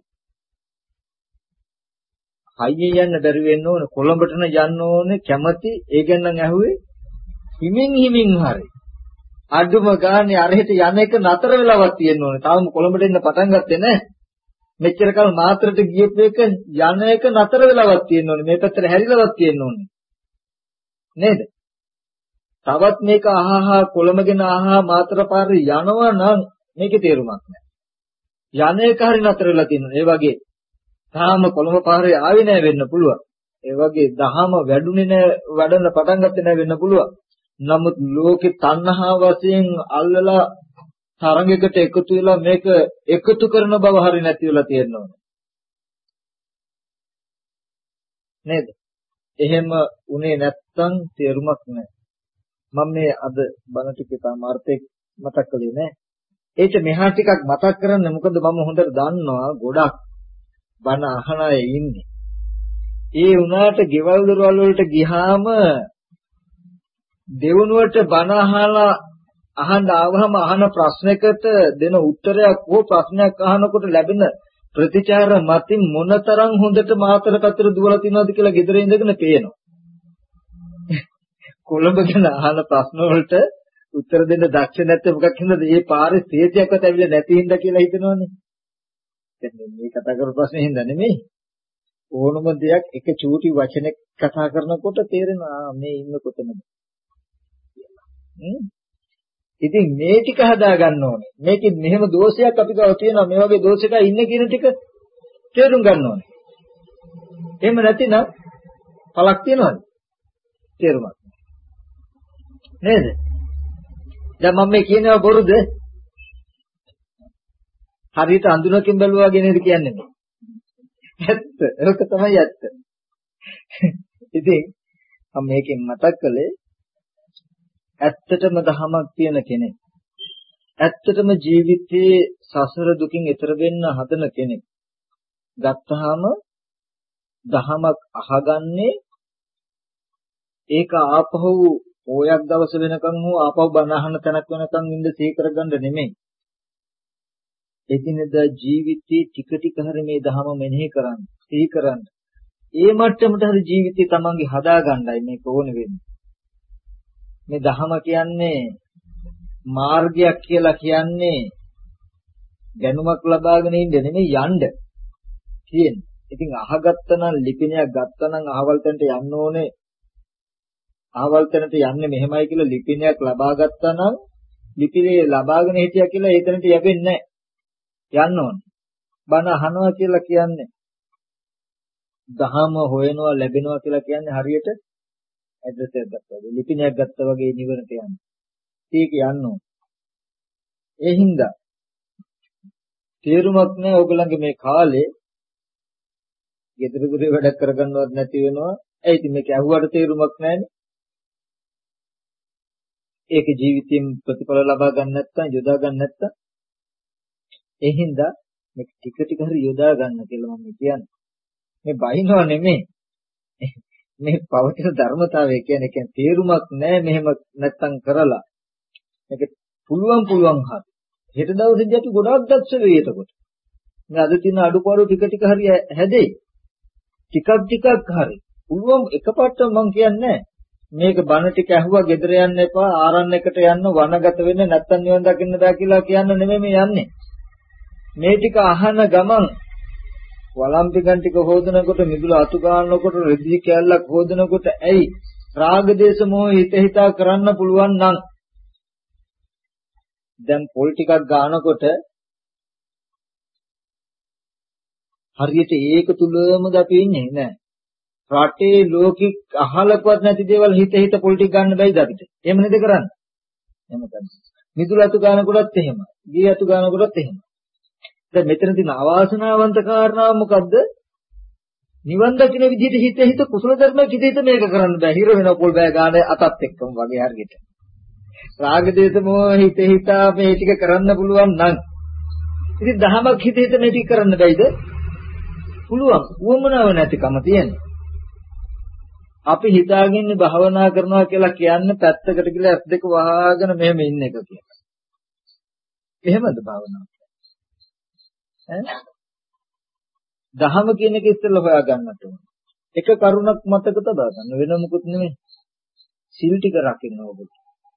හයියෙන් යන්න බැරි වෙන්න ඕනේ කොළඹට යන්න ඕනේ කැමති ඒ ගැන නම් ඇහුවේ හිමින් හරි. අඩුම ගානේ අරහෙට යන එක නතර වෙලාවක් තියෙන්න ඕනේ. තාම කොළඹට එන්න පටන් ගත්තේ නැහැ. මෙච්චර කල් මාතරට ගියපු එක යන එක නතර වෙලාවක් තියෙන්න ඕනේ. මේ පැත්තට හැරිලාවක් තියෙන්න ඕනේ. නේද? තවත් මේක අහහා කොළඹගෙන අහහා මාතර පාරේ යනවා නම් මේකේ තේරුමක් නැහැ. යන එක හරි නතර වෙලා තියෙනවා. ඒ වගේ තාම කොළඹ පාරේ ආවේ නැහැ වෙන්න පුළුවන්. ඒ වගේ දහම වැඩුණේ නැහැ, වඩන්න පටන් ගත්තේ නැහැ වෙන්න පුළුවන්. නමුත් ලෝකේ තණ්හා වශයෙන් අල්ලලා තරංගයකට එකතු වෙලා මේක එකතු කරන බව හරි නැති වෙලා තියෙනවා. නේද? එහෙම උනේ නැත්තම් තේරුමක් නැහැ. මම මේ අද බණ ටිකේ සාමාර්ථයක් මතක් කළේ නෑ. ඒක මෙහා ටිකක් මතක් කරන්න මොකද මම හොඳට දන්නවා ගොඩක් බණ අහන අය ඉන්නේ. ඒ වුණාට ගෙවල් දොරවල් වලට ගියාම දෙවනුවට බණ අහලා අහන්න ආවම අහන ප්‍රශ්නයකට දෙන උත්තරයක් හෝ ප්‍රශ්නයක් අහනකොට ලැබෙන ප්‍රතිචාර මතින් මොනතරම් හොඳට මාතර පැතර දුවලා තිනවද කියලා ගෙදර ඉඳගෙන පේනවා. කොළඹ ගැන අහන ප්‍රශ්න වලට උත්තර දෙන්න දක්ෂ නැත්නම් මොකක් හින්දාද මේ පාරේ තේජයක්වත් ඇවිල්ලා නැති හින්දා කියලා හිතනවනේ. දැන් මේ කතා කරපු ප්‍රශ්නේ හින්දා නෙමෙයි. ඕනම දෙයක් එක චූටි වචනයක් කතා කරනකොට තේරෙනවා මේ ඉන්න කොතනද. ඉතින් මේ ටික හදා ගන්න ඕනේ. මේකෙන් මෙහෙම දෝෂයක් අපි ගාව තියෙනවා. මේ වගේ දෝෂයක ඉන්න කියන ටික තේරුම් ගන්න ඕනේ. එහෙම නැතිනම් පළක් තියනවද? තේරුමක් නේද? දැන් මම මේ කියනවා බොරුද? හරියට අඳුනකින් බැලුවා වගේ නේද කියන්නේ මේ? ඇත්ත. ඒක තමයි ඇත්ත. ඉතින් මම මේකෙන් මතක් කළේ ඇත්තටම දහමක් තියෙන කෙනෙක්. ඇත්තටම ජීවිතයේ සසර දුකින් එතර වෙන්න හදන කෙනෙක්. ගත්තාම දහමක් අහගන්නේ ඒක ආපහු ඕයක් දවස වෙනකන් හෝ ආපහු බණ අහන තැනක් වෙනකන් ඉඳ සිහි කරගන්න නෙමෙයි. එදිනෙදා ජීවිතේ ටික ටික හරි මේ ධහම මෙනෙහි කරන්න, සිහි කරන්න. ඒ මට්ටමට හරි ජීවිතේ තමන්ගේ හදා ගන්නයි මේක ඕන වෙන්නේ. මේ ධහම කියන්නේ මාර්ගයක් කියලා කියන්නේ දැනුමක් ලබාගෙන ඉන්න නෙමෙයි යන්න කියන්නේ. ඉතින් අහගත්තා නම් ලිපිනයක් ගත්තා නම් අහවල් තැනට යන්න ඕනේ. අහවල් තැනට යන්නේ මෙහෙමයි කියලා ලිපිනයක් ලබා ගත්තා නම් ලිපිනේ ලබාගෙන හිටියා කියලා ඒ තැනට යවෙන්නේ නැහැ. යන්න ඕනේ. බණ අහනවා කියලා කියන්නේ දහම හොයනවා ලැබෙනවා කියලා කියන්නේ හරියට ඇඩ්‍රස් එකක් ගත්තා වගේ ලිපිනයක් ගත්තා වගේ නිවනට යන්නේ. ඒක යන්න ඕනේ. ඒ හින්දා තේරුමක් නැහැ ඕගොල්ලන්ගේ මේ කාලේ ගෙදර දොරේ වැඩ කරගන්නවත් නැති වෙනවා. ඒ ඉතින් මේක ඇහුවට තේරුමක් නැහැනේ. ඒක ජීවිතයෙන් ප්‍රතිඵල ලබා ගන්න නැත්නම් යොදා ගන්න නැත්නම් ඒ හින්දා මේක ටික ටික හරි යොදා ගන්න කියලා මම කියන්නේ. මේ බයිනව නෙමෙයි. මේ පවතින ධර්මතාවය කියන්නේ තේරුමක් නැහැ මෙහෙම නැත්තම් කරලා. මේක පුළුවන් හරි. හෙට දවසේදී අපි ගොඩාක් දක්ෂ වෙයි එතකොට. මේ අද තියෙන අඩුපාඩු ටික ටික හරි හැදෙයි. ටිකක් හරි. පුළුවන් එකපාරට මම කියන්නේ මේක බණ ටික ඇහුවා ගෙදර යන්න එපා ආරණ්‍යයකට යන්න වනගත වෙන්න නැත්තම් නිවන් දකින්න බෑ කියලා කියන්න නෙමෙයි මේ යන්නේ. මේ ටික අහන ගමන් වළම්පිකන් ටික හොදනකොට මිදුල අතු ගන්නකොට රෙදි කැල්ලක් හොදනකොට ඇයි රාග දේශ මොහ හිතා කරන්න පුළුවන් නම් දැන් පොල් ටිකක් ගන්නකොට හරියට ඒක තුලමද අපි ඉන්නේ නෑ රටේ ලෝකෙ අහලකවත් නැති දේවල් හිත පොල් ටික ගන්න බැයිද අපිට එහෙම නේද කරන්නේ එහෙම තමයි මිදුල අතු ගන්නකොටත් එහෙම ගේ අතු ගන්නකොටත් එහෙම දැන් මෙතන තියෙන අවාසනාවන්ත කාරණාව මොකද්ද? නිවන් දකින්න විදිහට හිත කුසල ධර්මයක් හිත මේක කරන්න බෑ. හිර වෙන පොල් බෑ ගන්න අතත් එක්කම වගේ හරියට. රාග දේශ මොහ හිත මේ ටික කරන්න පුළුවන් නම් ඉතින් දහමක් හිත මේ ටික කරන්න බැයිද? පුළුවන්. උවමනාව නැතිකම තියෙනවා. අපි හිතාගන්නේ භාවනා කරනවා කියලා කියන්නේ පැත්තකට ගිහලා ඇස් දෙක වහගෙන මෙහෙම ඉන්න එක කියලා. එහෙමද භාවනාව? දහම කියන එක ඉස්සෙල්ලා හොයා ගන්නට ඕන. එක කරුණක් මතක තබා ගන්න වෙන මොකුත් නෙමෙයි. සිල් ටික රකින්න ඕගොල්ලෝ.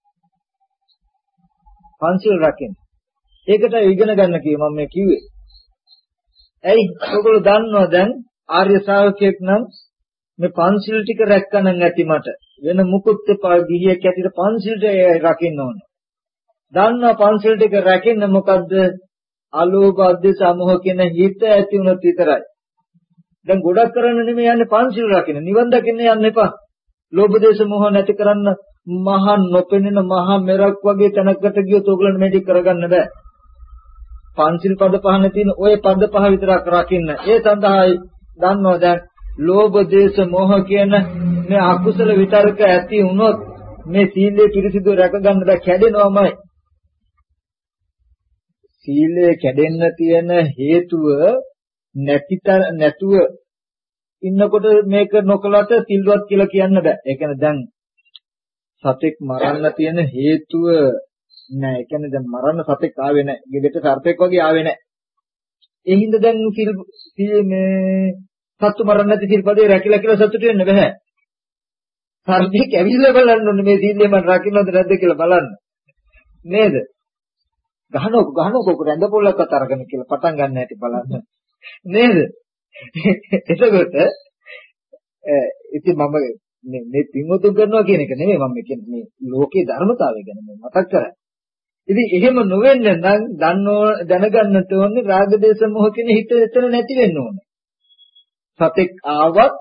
පංචශීල රකින්න. ඒකට ඉගෙන ගන්න කිව්ව මම මේ කිව්වේ. ඇයි? ඔයගොල්ලෝ දන්නවා දැන් ආර්ය ශ්‍රාවකයෙක් නම් මේ පංචශීල ටික රැක්කනම් නැති මට වෙන මුකුත් එපා ගිහියෙක් ඇටියට පංචශීල රකින්න ඕනේ. දන්නවා පංචශීල ටික රැකෙන්න මොකද්ද? අලෝභ අධ්‍යාස අමෝහ කියන හිත ඇති වුණොත් විතරයි. දැන් ගොඩක් කරන්න නෙමෙයි යන්නේ පංචශීල රකින්න. නිවන් දකින්න යන්න එපා. ලෝභ දේශ මොහ නැති කරන්න මහා නොපෙනෙන මහා මෙරක් වගේ තැනකට ගියොත් ඕගලන්ට මේක කරගන්න බෑ. පංචශීල පද පහනේ තියෙන ওই පද පහ විතරක් රකින්න. ඒ සඳහායි දන්නවා දැන් ලෝභ දේශ මොහ කියන මේ අකුසල විතරක ඇති වුණොත් මේ සීලය පිරිසිදු රැකගන්න බෑ කැඩෙනවමයි. සීලය කැඩෙන්න තියෙන හේතුව නැතුව ඉන්නකොට මේක නොකලට සිල්වත් කියලා කියන්න බෑ. ඒ කියන්නේ දැන් සතෙක් මරන්න තියෙන හේතුව නෑ. ඒ කියන්නේ දැන් මරන්න සතෙක් ආවේ නෑ. ගෙදරට සර්පෙක් වගේ ආවේ නෑ. ඒ හින්දා දැන් මේ සත්තු මරන්න නැති සිල්පදේ රැකිලා කියලා සතුටු වෙන්න බෑ. සර්පෙක් ඇවිල්ලා බලන්න ඕනේ මේ සීලය මම රකින්නද නැද්ද කියලා බලන්න. නේද? ගහනකො රැඳ පොල්ලක්වත් අරගෙන කියලා පටන් ගන්න හැටි බලන්න. නේද? එතකොට ඉතින් මම මේ පින්වතුන් කරනවා කියන එක නෙමෙයි මම කියන්නේ මේ ලෝකේ ධර්මතාවය ගැන මතක් කරන්නේ. ඉතින් එහෙම නොවෙන්න නම් දැනගන්නට ඕනේ රාග දේශ මොහ කියන හිත එතන නැති වෙන්න ඕනේ. සතෙක් ආවත්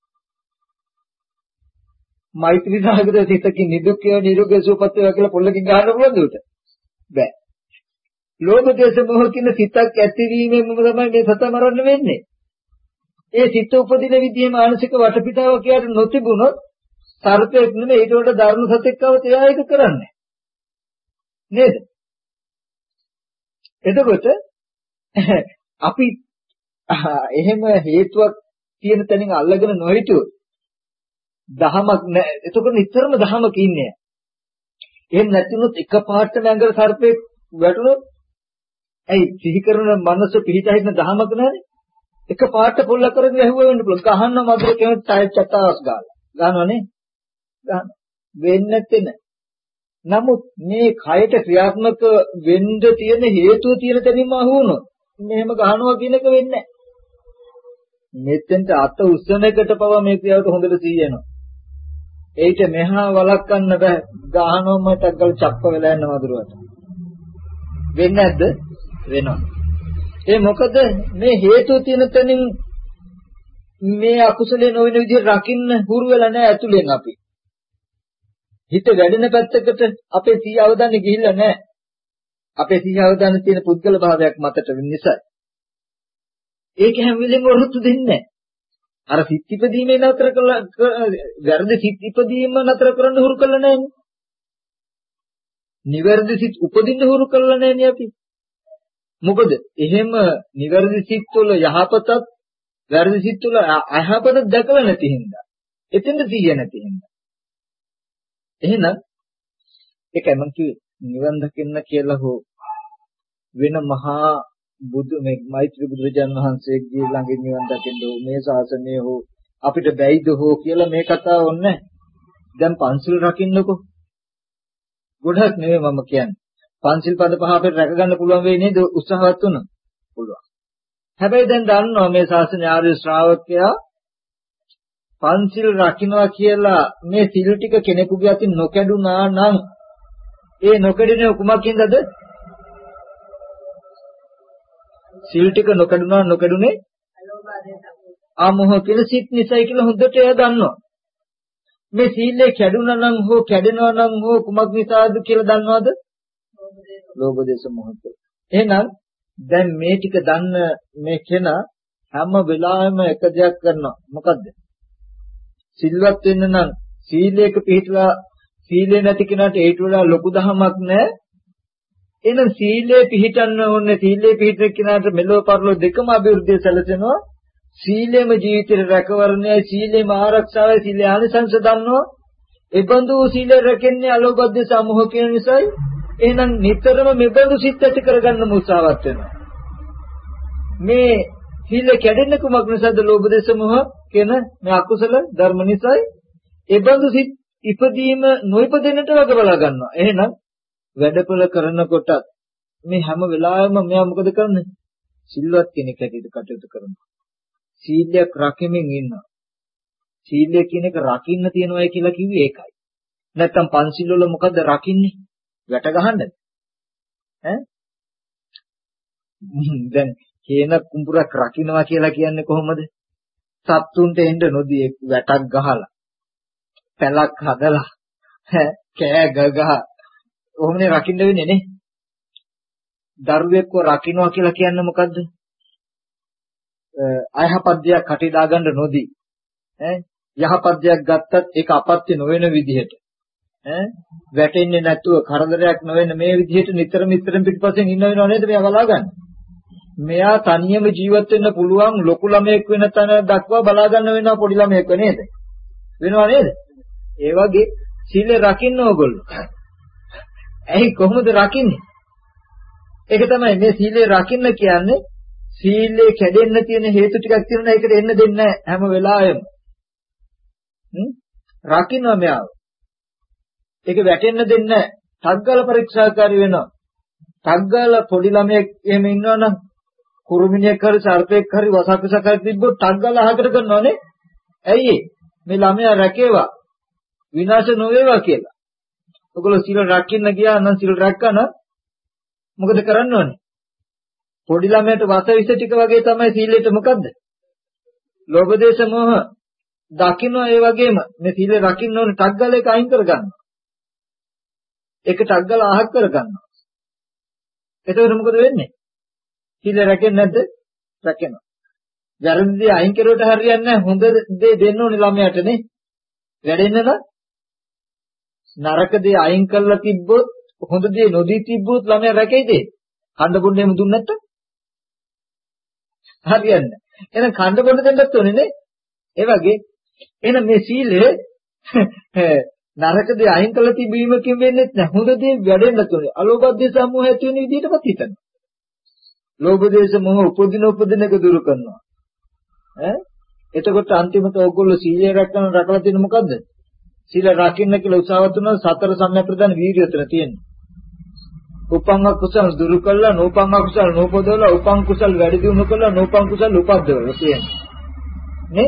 මෛත්‍රී සාගත සිතකින් නිදුක්කේ නිරෝගී සුවපත් වේවා කියලා පොල්ලකින් ගහන්න පුළුවන්ද උට? බෑ. ලෝභ දේශ මොහ කියන සිතක් ඇතිවීමෙන්ම තමයි මේ සත මරන්න වෙන්නේ. ඒ සිත උපදින විදිහේ මානසික වටපිටාව කියට නොතිබුණොත් සර්පෙක් නෙමෙයි ඊට වඩා ධර්ම සතෙක්වවත් එයා ඒක කරන්නේ. නේද? එතකොට අපි එහෙම හේතුවක් තියෙන තැනින් අල්ලගෙන නොහිටියොත් දහමක් නෑ. එතකොට නිතරම දහමක ඉන්නේ. එහෙම නැතිනොත් එකපාරටම ඇඟට සර්පෙක් වැටුනොත් ඇයි සිහි කරන මනස පිහිටහින්න දහමක නැහැනේ. එකපාරට පොල්ල කරගෙන ඇහුවා වෙන්න පුළුවන්. ගහන්න මధుර කෙනෙක් ටයර් චටාස් ගාලා. ගන්නවනේ. ගන්න. වෙන්නේ නැත්තේ නෑ. නමුත් මේ කයට ක්‍රියාත්මක වෙන්න තියෙන හේතුව තියෙන තැනින්ම අහු වුණොත් මෙහෙම ගහනවා කියන එක වෙන්නේ නැහැ. මෙතෙන්ට අත උස්සන එකට පව මේ ක්‍රියාවට හොඳට සිහියනවා. ඒිට මෙහා වළක්වන්න බෑ. ගහනොම ටක්කල් චප්ප වෙලා යන වදුරුවට. වෙන්නේ නැද්ද? වෙනවා. ඒ මොකද මේ හේතුව තියෙන තැනින් මේ අකුසලේ නොවන විදිහට රකින්න හුරු වෙලා නැහැ ඇතුලෙන් අපි. හිත වැඩෙන පැත්තකට අපේ සීය අවධානය ගිහිල්ලා නැහැ. අපේ සීය අවධානය තියෙන පුද්ගල භාවයක් මතට වෙන නිසා. ඒක හැම වෙලෙම වරුත්තු දෙන්නේ නැහැ. අර සිත් ඉපදීමේ නතර කළා වැරදි සිත් ඉපදීම නතර කරන්න හුරු කළා නැහැ. නිවැරදි සිත් උපදින්න හුරු කළා නැහැ අපි. මොකද එහෙම නිවැරදි සිත් වල යහපතත් වැරදි සිත් වල අයහපතත් දැකලා නැති හින්දා. එතෙන්ද සීය නැති හින්දා. එහෙනම් ඒකයි මම කිව්වේ නිවන් දකින්න කියලා හෝ වෙන මහා බුදු මේ මෛත්‍රී බුදුරජාණන් වහන්සේගේ ළඟ නිවන් දකින්න හෝ මේ ශාසනය හෝ අපිට බැයිද හෝ කියලා මේ කතාව ඕනේ. දැන් පන්සිල් රකින්නකෝ. ගොඩක් නෙවෙයි මම කියන්නේ. පන්සිල් පද පහ අපිට රැක ගන්න පුළුවන් වෙයි නේද උත්සාහවත් වුණොත්? පුළුවන්. හැබැයි දැන් දන්නවා මේ ශාසනය ආර්ය ශ්‍රාවකයා පන්සිල් රකින්නවා කියලා මේ සිල් ටික කෙනෙකුගේ අතින් නොකැඩුනා නම් ඒ නොකැඩෙන කුමකින්දද? සිල් ටික නොකැඩුනේ ආමෝහ කියලා සිත් නිසයි කියලා හොඳට එයා දන්නවා. මේ සීලේ කැඩුනා නම් හෝ කැඩෙනවා නම් හෝ කුමක් නිසාද කියලා දන්නවද? ලෝභ දේශ මොහ. එහෙනම් දැන් මේ ටික දන්න මේ කෙනා හැම වෙලාවෙම එක දෙයක් කරනවා. මොකද්ද? සිල්වත් වෙන්න නම් සීලයක පිළිපදලා සීලේ නැති කෙනාට ඒට වඩා ලොකු දහමක් නැහැ. එහෙනම් සීලේ පිළිපදන්න ඕනේ. සීලේ පිළිපදින කෙනාට මෙලොව පරලොව දෙකම අභිවෘද්ධිය සැලසෙනවා. සීලේම ජීවිතේ රැකවරණයයි සීලේම ආරක්ෂාවයි සීලේ ආනිසංස දන්නවා. ඒ බඳු සීලය රැකෙන්නේ අලෝභ දේශ මොහ කියන නිසායි. එහෙනම් නිතරම මෙබඳු සිත් ඇති කරගන්න උත්සාහවත් වෙනවා. මේ සීල කැඩෙන්න කුමක් නිසාද? ලෝභ දේශ මොහ කියන මේ අකුසල ධර්ම නිසායි. ඒ බඳු සිත් ඉපදීම නොඉපදෙන්නට වග බලා ගන්නවා. එහෙනම් වැඩපොළ කරනකොට මේ හැම වෙලාවෙම මෙයා මොකද කරන්නේ? සිල්වත් කෙනෙක් හැටියට කටයුතු කරනවා. සීලයක් රකිමින් ඉන්නවා. සීලය කියන එක රකින්න තියනවායි කියලා කිව්වේ ඒකයි. නැත්තම් පන්සිල් වල මොකද්ද රකින්නේ? වැට ගහන්නද? දැන් කේන කුඹුරක් රකින්නවා කියලා කියන්නේ කොහොමද? සත්තුන්ට එන්න නොදී වැටක් ගහලා පැලක් හදලා කෑ ගගහ කොහොමනේ රකින්න වෙන්නේ නේ? දරුවෙක්ව රකින්නවා කියලා කියන්නේ මොකද්ද? අයහපත් දෙයක් කටේ දාගන්න නොදී යහපත් දෙයක් ගත්තත් ඒක අපත්‍ය නොවන විදිහට වැටෙන්නේ නැතුව කරදරයක් නොවෙන මේ විදිහට නිතරම පිටිපස්සෙන් ඉන්න වෙනව නේද? මෙයා බලා ගන්න. මෙයා තනියම ජීවත් වෙන්න පුළුවන් ලොකු ළමයෙක් වෙන තැන දක්වා බලා ගන්න වෙනවා පොඩි ළමයෙක් නේද? වෙනවා නේද? ඒ වගේ සීලය රකින්න ඕගොල්ලෝ. ඇයි කොහොමද රකින්නේ? ඒක තමයි මේ සීලය රකින්න කියන්නේ. සීලය කැඩෙන්න තියෙන හේතු ටිකක් තියෙනවා. ඒකට එන්න දෙන්නේ නැහැ හැම වෙලාවෙම. රකින්න මෙයාව. ඒක වැටෙන්න දෙන්නේ නැහැ. ටග්ගල පරීක්ෂාකාරී වෙනවා. ටග්ගල පොඩි ළමයෙක් එහෙම ඉන්නවනම් කුරුමිනියක් හරි සර්පෙක් හරි වසකුසක් හරි තිබ්බොත් ටග්ගල අහකට කරනවනේ. ඇයි මේ ළමයා රැකේවා විනාශ නොවේවා කියලා. ඔයගොල්ලෝ සීල රකින්න ගියා නම් සීල රැක්කන මොකද කරන්න ඕනේ? පොඩි ළමයට වස විස ටික වගේ තමයි සීලයට මොකද්ද? ලෝභ දේශ මොහ දකින්න ඒ වගේම මේ සීල රකින්න ඕනේ ටග්ගල එක අයින් කරගන්න. ඒක ටග්ගල අහක් කරගන්නවා. එතකොට මොකද වෙන්නේ? සීල රැකෙන්නේ නැද්ද? රැකෙනවා. වැරදි දේ අයින් කරුවට හරියන්නේ නැහැ. හොඳ දේ දෙන්න ඕනේ ළමයාට නේ. වැඩෙන්න නම් නරක දේ අයින් කරලා තිබ්බොත් හොඳ දේ නොදී තිබ්බොත් ළමයා රැකෙයිද? කණ්ඩ බොන්න එහෙම දුන්නේ නැත්තම් හරියන්නේ. එහෙනම් කණ්ඩ බොන්න දෙන්නත් ඕනේ නේ. ඒ වගේ එහෙනම් මේ සීලය නරක දේ අයින් කරලා තිබීමකින් වෙන්නේ නැහැ. හොඳ දේ වැඩෙන්නත් ඕනේ. අලෝභ දේශ මොහ ඇති වෙන විදිහටපත් හිතන්න. ලෝභ දේශ මොහ උපදින එක දුරු කරනවා. එතකොට අන්තිමට ඕගොල්ලෝ සීලය රැකලා තියෙන මොකද්ද? සීල රකින්න කියලා උත්සාහවත් වුණා සතර සම්‍යක් ප්‍රදාන වීර්යය උතන තියෙනවා. උපංග කුසල දුරු කළා නූපංග කුසල නූපදවලා උපං කුසල වැඩි දියුණු කළා නූපං කුසල උපද්දවලා තියෙනවා. නේ?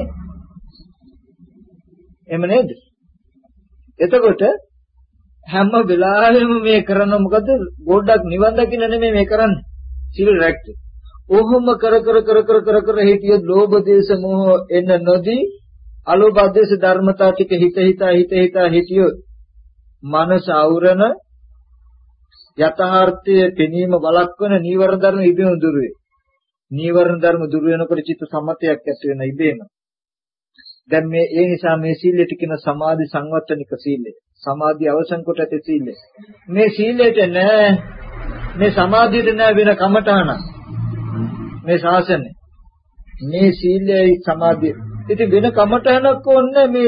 එහෙම නේද? එතකොට හැම වෙලාවෙම මේ කරන මොකද? ගොඩක් නිවන් දකින්න නෙමෙයි මේ කරන්නේ. සීල රැක්කේ. ඔහොම කර හිටියොත් ලෝභ දේශ මොහ එන්න නොදී අලෝභ දේශ ධර්මතා ටික හිත හිතියොත් මනස අවරණ යථාර්ථයේ පෙනීම වළක්වන නීවරණ ධර්ම ඉබේම දුර වේ. නීවරණ ධර්ම දුර වෙනකොට චිත්ත සමතයක් ඇති වෙන ඉබේම. දැන් මේ ඒ නිසා මේ සීලයට කියන සමාධි සංවත්තනික සීලය. සමාධිය අවසන් කොට ඇති සීලය. මේ සීලයට නෑ මේ සමාධියට නෑ වෙන කමඨාන. මේ ශාසනය. මේ සීලයයි සමාධිය. ඉතින් වෙන කමඨානක් ඕනේ මේ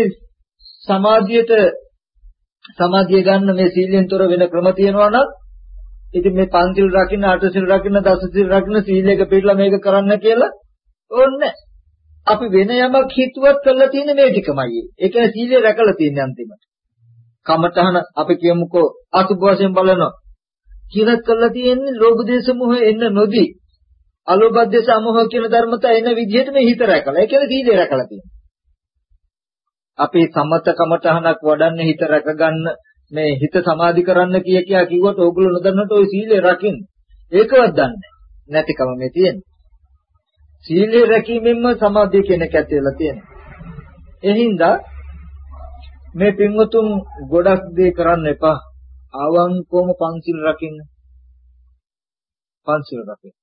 සමාධිය ගන්න මේ සීලෙන් තොර වෙන ක්‍රම තියෙනවා නම් ඉතින් මේ පංචිල් රකින්න, අටසිල් රකින්න, දසසිල් රකින්න සීලයක පිළිලා මේක කරන්න කියලා ඕනේ. අපි වෙන යමක් හිතුවත් කරලා තියෙන්නේ මේ ටිකමයි. ඒ කියන්නේ සීලය රැකලා තියෙන්නේ අන්තිමට. කමඨහන අපි කියමුකෝ අසුභ වශයෙන් බලනවා. කියලා කරලා තියෙන්නේ ලෝභ දේශ මොහ එන්න නොදී. අලෝභ දේශ අමෝහ කියන ධර්මතා එන විදිහට මේ හිත රැකලා. ඒ කියන්නේ සීලය රැකලා තියෙනවා. අපි සමත කමඨහනක් වඩන්න හිත රැකගන්න මේ හිත සමාධි කරන්න කිව්වට ඕගොල්ලෝ නොදන්නට ওই සීලය රකින්න. ඒකවත් දන්නේ නැතිකම මේ තියෙන්නේ. සීලය රැකීමෙන්ම සමාධිය කියන එක ඇති වෙලා තියෙනවා. ඒ හින්දා මේ පින්වතුන් ගොඩක් දේ කරන්න එපා. අවංකවම පංචිල් රකින්න. පංචිල් රකින්න.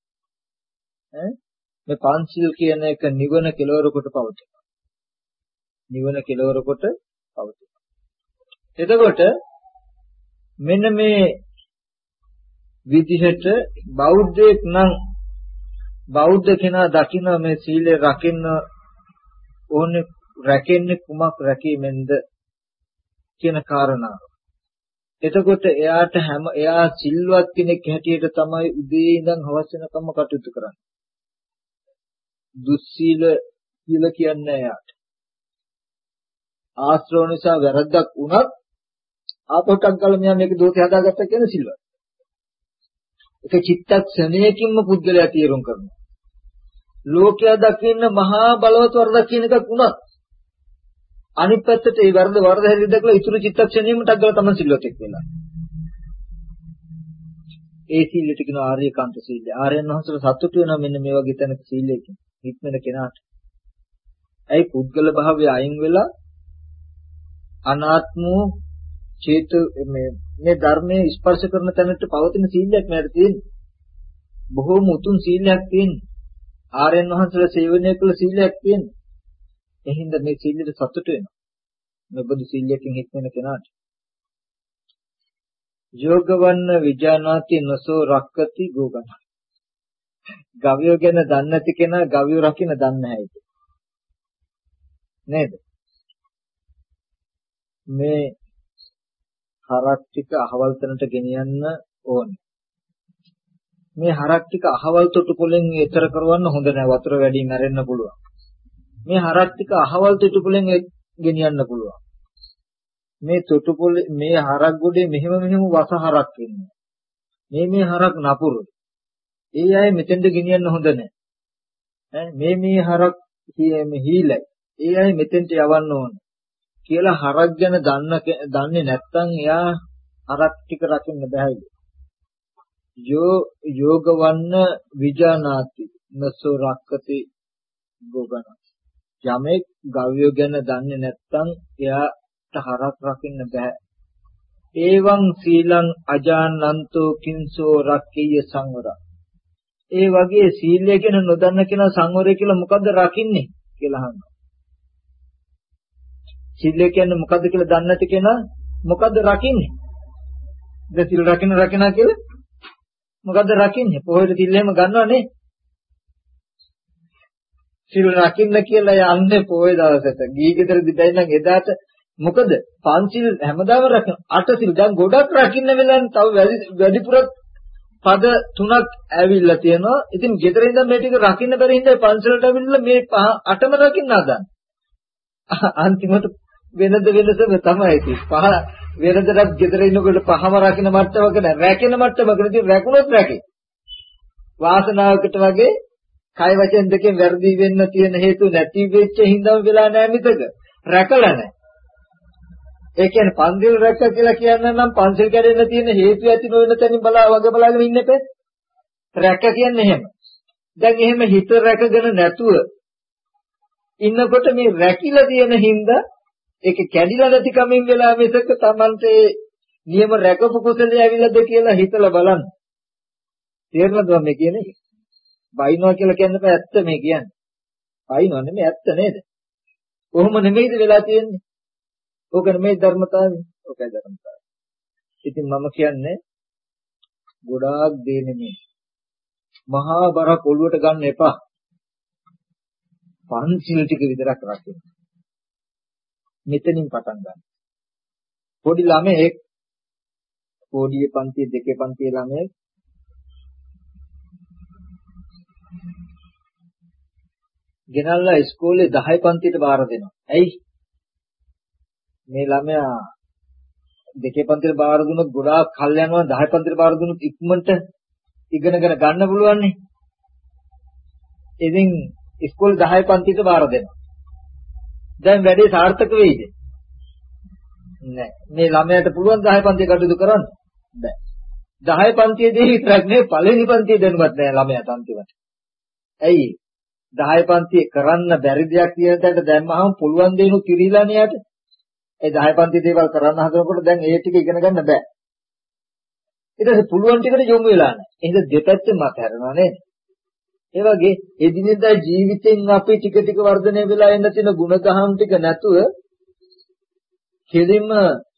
මේ පංචිල් කියන එක නිවන කෙලවර කොට පවතිනවා. නිවන කෙලවර කොට පවතිනවා. එතකොට මෙන්න මේ විදිහට බෞද්ධයෙක් නම් බෞද්ධ කෙනා දකින්න මේ සීලය රකින්න ඕනේ රැකෙන්නේ කුමක් රැකීමෙන්ද කියන කාරණාව. එතකොට එයා සිල්වත් කෙනෙක් හැටියට තමයි උදේ ඉඳන් හවස වෙනකම්ම කටයුතු කරන්නේ. දුස්සීල කියලා කියන්නේ එයාට. ආශ්‍රව නිසා වැරද්දක් වුණත් ආපොටක් ගාලා මෙයා මේක දෝෂය හදාගත්තා කියන සිල්වත්. ඒක චිත්තක්ෂණයකින්ම පුද්ගලයා තීරුම් කරනවා. ලෝකයා දකින්න මහා බලවත් වරදක් කියන එකක් වුණත් අනිත් පැත්තට ඒ වරද හැරි දැකලා ඉතුරු චිත්තක්ෂණයෙම ටග්ගලා තමයි සිල්වතෙක් වෙලා. ඒ සීලෙට කියන ආර්යකාන්ත සීලය. ආර්යයන් වහන්සේලා සතුටු වෙනවා මෙන්න මේ වගේ තැනක සීලයකින් හික්මන කෙනාට. ඇයි පුද්ගල භාවය අයින් වෙලා අනාත්ම චේතු මේ ධර්මයේ ස්පර්ශ කරන තැනට පවතින සීලයක් නේද තියෙන්නේ. බොහෝම උතුම් සීලයක් තියෙන්නේ. ආර්යයන් වහන්සේලා සේවනය කළ සීලයක් තියෙන්නේ. එහිඳ මේ සීලෙට සතුට වෙනවා. මේ බුදු සීලයෙන් හික්මන කෙනාට. යෝගවන්න විජානාති නසෝ රක්කති ගෝගණ. ගවයෝ ගැන දන්නේ නැති කෙනා ගවයෝ රකින්න දන්නේ නැහැ ඒක. නේද? මේ හරක් ටික අහවල් තැනට ගෙනියන්න ඕනේ. මේ හරක් ටික අහවල් තොටු පොලෙන් ඈතර කරවන්න හොඳ නැහැ. වතුර වැඩි මැරෙන්න පුළුවන්. මේ හරක් ටික අහවල් තොටු පොලෙන් ගෙනියන්න පුළුවන්. මේ තොටු පොලේ මේ හරක් ගොඩේ මෙහෙම වස හරක් ඉන්නවා. මේ හරක් නපුරු. ඒ අය මෙතෙන්ද ගෙනියන්න හොඳ නැහැ. මේ හරක් හීලයි. ඒ අය මෙතෙන්ට යවන්න ඕන කියලා හරක් ගැන දන්නේ නැත්නම් එයා හරක් ටික රකින්න බෑයි. යෝගවන්න විජානාති නසෝ රක්කති ගෝගන. යමෙක් ගව්‍ය ගැන දන්නේ නැත්නම් එයාට හරක් රකින්න බෑ. ඒවං සීලං අජානන්තෝ කිංසෝ රක්කීය සංවර. ඒ වගේ සීලය ගැන නොදන්න කෙනා සංවරය කියලා මොකද්ද රකින්නේ කියලා අහනවා. සීලය කියන්නේ මොකද්ද කියලා දන්නේ නැති කෙනා මොකද්ද රකින්නේ? දැන් සීල් රකින්නා කියලා මොකද්ද රකින්නේ? පොහොයට සීල් එහෙම ගන්නව නේ? සීල් රකින්න කියලා යන්නේ පොහොය දවසට. ගිහි ගෙදරදී බැයි නම් එදාට මොකද? පංචිල් හැමදාම රකින්න. අට සීල් දැන් ගොඩක් රකින්න වෙලානේ තව වැඩිපුරත් පද 3ක් ඇවිල්ලා තියෙනවා. ඉතින් ගෙදර ඉඳන් මේ ටික රකින්න බැරි හින්දා පන්සලට ඇවිල්ලා මේ 8ම රකින්න හදන. අන්තිමට වෙනද වෙනසම තමයි තියෙන්නේ. 5 වෙනදට ගෙදර ඉන්නකොට 5ම රකින්න මට්ටමක නෑ. රැකෙන මට්ටමක නෙවෙයි රැකුණොත් රැකේ. වාසනාවකට වගේ කය වචෙන් දෙකෙන් වැරදි වෙන්න තියෙන හේතු නැති වෙච්ච හින්දාම වෙලා නෑ මිතක. රැකලා නෑ. ඒ කියන්නේ පන්සිල් රැක්ක කියලා කියන්න නම් පන්සිල් කැඩෙන්න තියෙන හේතු ඇති නොවන තැනින් බලාගෙන ඉන්න එපා. රැක්ක කියන්නේ එහෙම. දැන් එහෙම හිත රැකගෙන නැතුව ඉන්නකොට මේ රැකිලා තියෙන හින්දා ඒක කැඩිලා නැති කමින් වෙලා මිසක Tamante නියම රැකපු කුසලයේ ඇවිල්ලාද කියලා හිතලා බලන්න. තේරෙනවද මේ කියන්නේ? බයිනවා කියලා කියන්න බෑ ඇත්ත මේ කියන්නේ. බයිනවා නෙමෙයි ඇත්ත නේද? කොහොම නෙමෙයිද වෙලා තියෙන්නේ? ඕක නෙමෙයි ධර්මතාවය. ඕකයි ධර්මතාවය. ඉතින් මම කියන්නේ ගොඩාක් දේ නෙමෙයි. මහා බරක් ඔළුවට ගන්න එපා. පන්සිල් ටික විතරක් රකින්න. මෙතනින් පටන් ගන්න. පොඩි ළමයෙක් පොඩි පන්ති දෙකේ පන්ති ළමයෙක් ගෙනල්ලා ඉස්කෝලේ 10 පන්තියට බාර දෙනවා. ඇයි? මේ ළමයා දෙකේ පන්තියට බාර දුන්නොත් ගොඩාක් කල් යනවා. 10 පන්තියට බාර දුන්නොත් ඉක්මනට ඉගෙනගෙන ගන්න පුළුවන් නේ. ඉතින් ඉස්කෝලේ 10 පන්තියට බාර දෙනවා. දැන් වැඩේ සාර්ථක වෙයිද? නෑ. මේ ළමයාට පුළුවන් 10 පන්තිය කටයුතු කරන්න? බෑ. 10 පන්තියේදී විතරක් නෙවෙයි පළවෙනි පන්තියේ දැනුවත් නෑ ළමයාට අන්තිමට. ඇයි? 10 පන්තියේ කරන්න බැරි දෙයක් කියන තැනට දැම්මහම පුළුවන් දේනු කිරිලා නේ යට. ඒ 10 පන්තියේ දේවල් කරන්න හදනකොට දැන් ඒ ටික ඉගෙන ගන්න බෑ. ඊට පස්සේ පුළුවන් ටිකට යොමු වෙලා නෑ. එහෙනම් දෙපැත්තෙන් මත හැරෙනවා නේද? ඒ වගේ එදිනෙදා ජීවිතෙන් අපි ටික ටික වර්ධනය වෙලා එන්න තියෙන ಗುಣධම් ටික නැතුව කෙලින්ම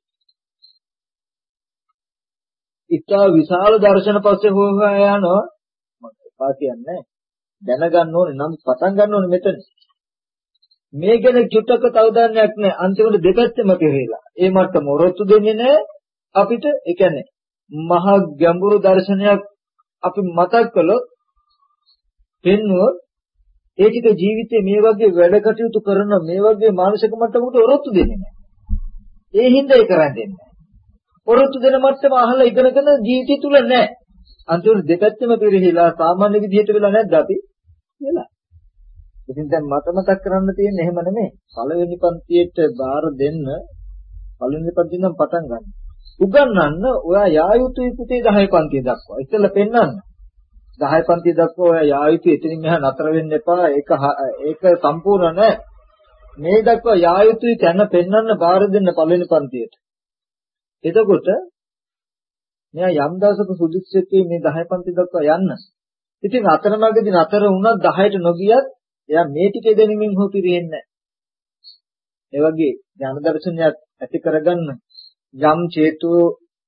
ඉතා විශාල දර්ශන පස්සේ හොයා යනවා මම එපා කියන්නේ දැනගන්න ඕනේ නම් පටන් ගන්න ඕනේ මෙතන මේ ගැන චුට්ටක තවදාන්නයක් නැහැ අන්තිමට දෙපැත්තම පෙරේලා ඒ මට්ටම මොරොත්තු දෙන්නේ නැහැ අපිට ඒ කියන්නේ මහා ගැඹුරු දර්ශනයක් අපි මතක් කළොත් පෙන්වුවොත් ඒ ටික ජීවිතේ මේ වගේ වැඩ කටයුතු කරන මේ වගේ මානසික මට්ටමකට ඔරොත්තු දෙන්නේ නැහැ. ඒ හින්දා ඒ කරන්නේ නැහැ. ඔරොත්තු දෙන මට්ටම අහලා ඉගෙනගෙන ජීවිතය තුල නැහැ. අන්තිමට දෙපැත්තම පිරිහිලා සාමාන්‍ය විදිහට වෙලා නැද්ද අපි? වෙලා. ඉතින් දැන් මට මතක් කරන්න තියෙන්නේ එහෙම නෙමෙයි. පළවෙනි පන්තියට බාර දෙන්න පළවෙනි පන්තියෙන් නම් පටන් ගන්න. උගන්වන්න ඔයා යා යුතුයි පුතේ 10 පන්තිය දක්වා. ඉතින්ලා පෙන්නන්න. 10 පන්තිය දක්වා ඔයා යා යුතුයි එතනින් මෙහා නතර වෙන්න එපා. ඒක සම්පූර්ණ නැහැ. මේ දක්වා යා යුතුයි තැන පෙන්නන්න බාර දෙන්න පළවෙනි පන්තියට. එතකොට මෙයා යම් දවසක සුදුසුකම් මේ 10 පන්ති දක්වා යන්න. ඉතින් අතරමඟදී නතර වුණා 10ට නොගියත් එයා මේ ටිකේ දැනීමෙන් හෝ පිරෙන්නේ නැහැ. ඒ වගේ ඥාන දර්ශනයක් ඇති කරගන්න යම් චේතෝ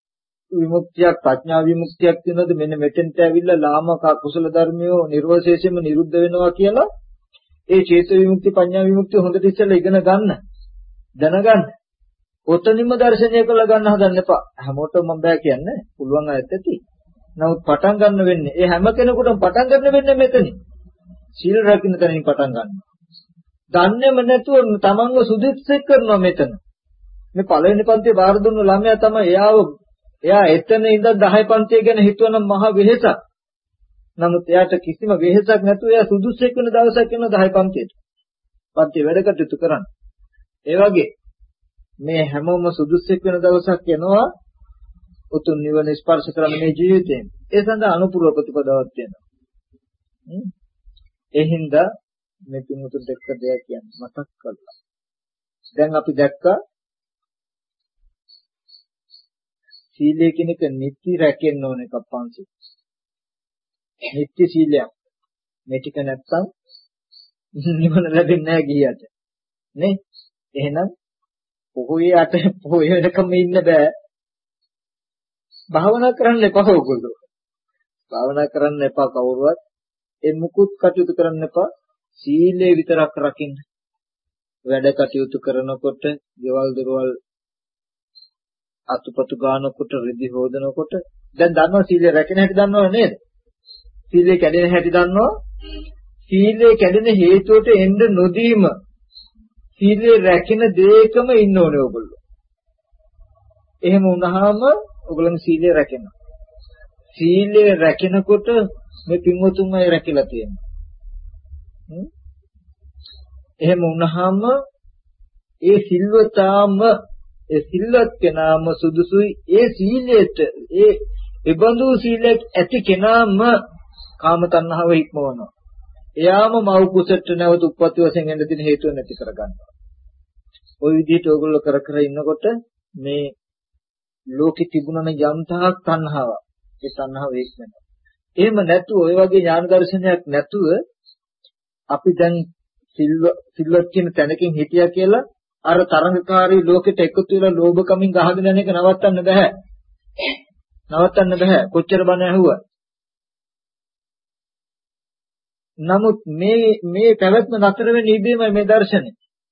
විමුක්තියක් ප්‍රඥා විමුක්තියක් තියෙනවද මෙන්න මෙතෙන්ට ඇවිල්ලා ලාමක කුසල ධර්මියෝ නිර්වශේෂයෙන්ම නිරුද්ධ වෙනවා කියලා ඒ චේත විමුක්ති පඤ්ඤා විමුක්තිය හොඳට ඉස්සෙල්ලා ඉගෙන ගන්න දැනගන්න. ඔතනින්ම දර්ශනය කරලා ගන්න හදන්න එපා. හැමෝටම මම බෑ කියන්නේ. පුළුවන් අයත් ඇති. නමුත් පටන් ගන්න වෙන්නේ ඒ හැම කෙනෙකුටම පටන් ගන්න වෙන්නේ මෙතනින්. සීල රකින්න තැනින් පටන් ගන්න. දන්නේම නැතුව තමන්ව සුදුස්සෙක් කරනවා මෙතන. මේ පළවෙනි පන්තියේ බාර දුන්න ළමයා තමයි එයා එතන ඉඳන් 10 පන්තිය ගැන හිතුවනම් මහ වෙහෙසක්. නමුත් එයාට කිසිම වෙහෙසක් නැතුව එයා සුදුස්සෙක් වෙන දවසක් එනවා 10 පන්තියට. පන්තිය වැඩ කටයුතු කරන්න. ඒ වගේ මේ හැමෝම සුදුස්සෙක් වෙන දවසක් එනවා උතුම් නිවන ස්පර්ශ කරන මේ ජීවිතයෙන්. ඒ සඳහා අනුපූර්ව ප්‍රතිපදාවක් තියෙනවා. ඒ හින්දා මේ තුමුතු දෙක දෙයක් කියන්නේ මතක් කරලා. දැන් අපි දැක්කා සීලය කියන එක නිත්‍ය රැකෙන්න ඕන එකක් පංචශීල. නිත්‍ය සීලයක්. මේ ටික නැත්තම් නිවන ලැබෙන්නේ නැහැ ගියට. නේ? එහෙනම් පොහොය වෙනකම් ඉන්න බෑ. භාවනා කරන්න එපා ඕගොල්ලෝ. භාවනා කරන්න එපා කවුරුවත්. ඒ මුකුත් කටයුතු කරන්න එපා. සීලය විතරක් රකින්න. වැඩ කටයුතු කරනකොට, ගෙවල් දොරවල් අතුපතු ගන්නකොට, රිදි හොදනකොට දැන් දන්නවා සීලය රැකෙන හැටි දන්නව නේද? සීලය කැඩෙන හැටි දන්නවා. සීලය කැඩෙන හේතුවට එන්න නොදීම සීලය රැකෙන දෙයකම ඉන්න ඕනේ ඔයගොල්ලෝ. එහෙම වුණාම ඔයගොල්ලන්ගේ සීලය රැකෙනවා. සීලය රැකෙනකොට මේ පින්වතුන්මයි රැකිලා තියෙන්නේ. එහෙම වුණාම ඒ සිල්වත් කෙනාම සුදුසුයි ඒ සීලයට ඒ බඳු සීලයක් ඇති කෙනාම කාම තණ්හාව ඉක්මවනවා. එයාම මව් කුසට නැවත උප්පත්ති වශයෙන් එන්න තියෙන හේතුව නැති කරගන්නවා. ওই විදිහට ඕගොල්ලෝ කර ඉන්නකොට මේ ලෝකෙ තිබුණන යම්තාක් තණ්හාවක් ඒ තණ්හාව ඉක්මනවා. එහෙම නැතුව ඔය වගේ ඥාන දර්ශනයක් නැතුව අපි දැන් සිල්වත් කියන තැනකින් හිටියා කියලා අර තරංගකාරී ලෝකෙට එකතු වෙලා ලෝභකමින් ගහගෙන යන එක නවත්තන්න බෑ. නවත්තන්න බෑ. කොච්චර බණ ඇහුවා. නමුත් මේ පැවැත්ම නතර වෙන්නේ ඉබේමයි මේ දර්ශනේ.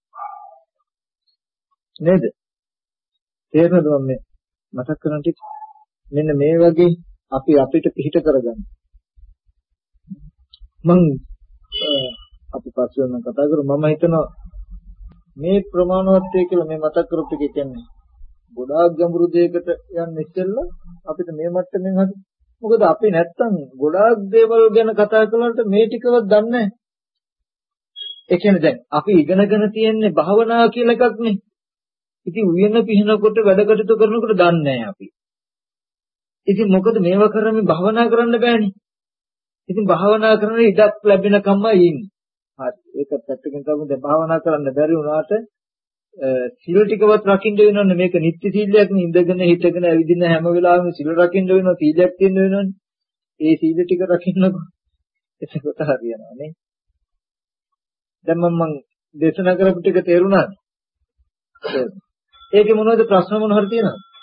නේද? තේරෙනවද මම මතක් කරන ටික? මෙන්න මේ වගේ අපි අපිට පිළිහිට කරගන්න. අපි පස්සේ නම් කතා කරමු. මම හිතනවා මේ ප්‍රමාණවත්ය කියලා මේ මතක් කරපු ටික කියන්නේ ගොඩාක් ගැඹුරු දෙයකට යන්න ඉස්සෙල්ලා අපිට මේ මට්ටමින් හරි. මොකද අපි නැත්තම් ගොඩාක් දේවල් ගැන කතා කළාට මේ ටිකවත් දන්නේ නැහැ. ඒ කියන්නේ දැන් අපි ඉගෙනගෙන තියෙන්නේ භාවනා කියලා එකක් නේ. ඉතින් උයන පිහිනකොට වැඩ කටයුතු කරනකොට දන්නේ නැහැ අපි. ඉතින් මොකද මේවා කරන්නේ භාවනා කරන්න බෑනේ. ඉතින් භාවනා කරන ඉඩක් ලැබෙනකම්මයි ඉන්නේ. හරි. ඒකත් පැත්තකින් තමයි දැන් භාවනා කරන්න බැරි වුණාට සීල ටිකවත් රකින්න වෙනවනේ. මේක නිත්‍ය සීලයක් නේ. ඉඳගෙන හිටගෙන ඇවිදින හැම වෙලාවෙම සීල රකින්න වෙනවා. සීලයක් තියෙන්න වෙනවනේ. ඒ සීල ටික රකින්නකො එතකොට හරියනවා නේ. දැන් මම දේශනා කරපු ටික තේරුණාද? ඒකේ මොනවද ප්‍රශ්න මොන හරි තියෙනවද?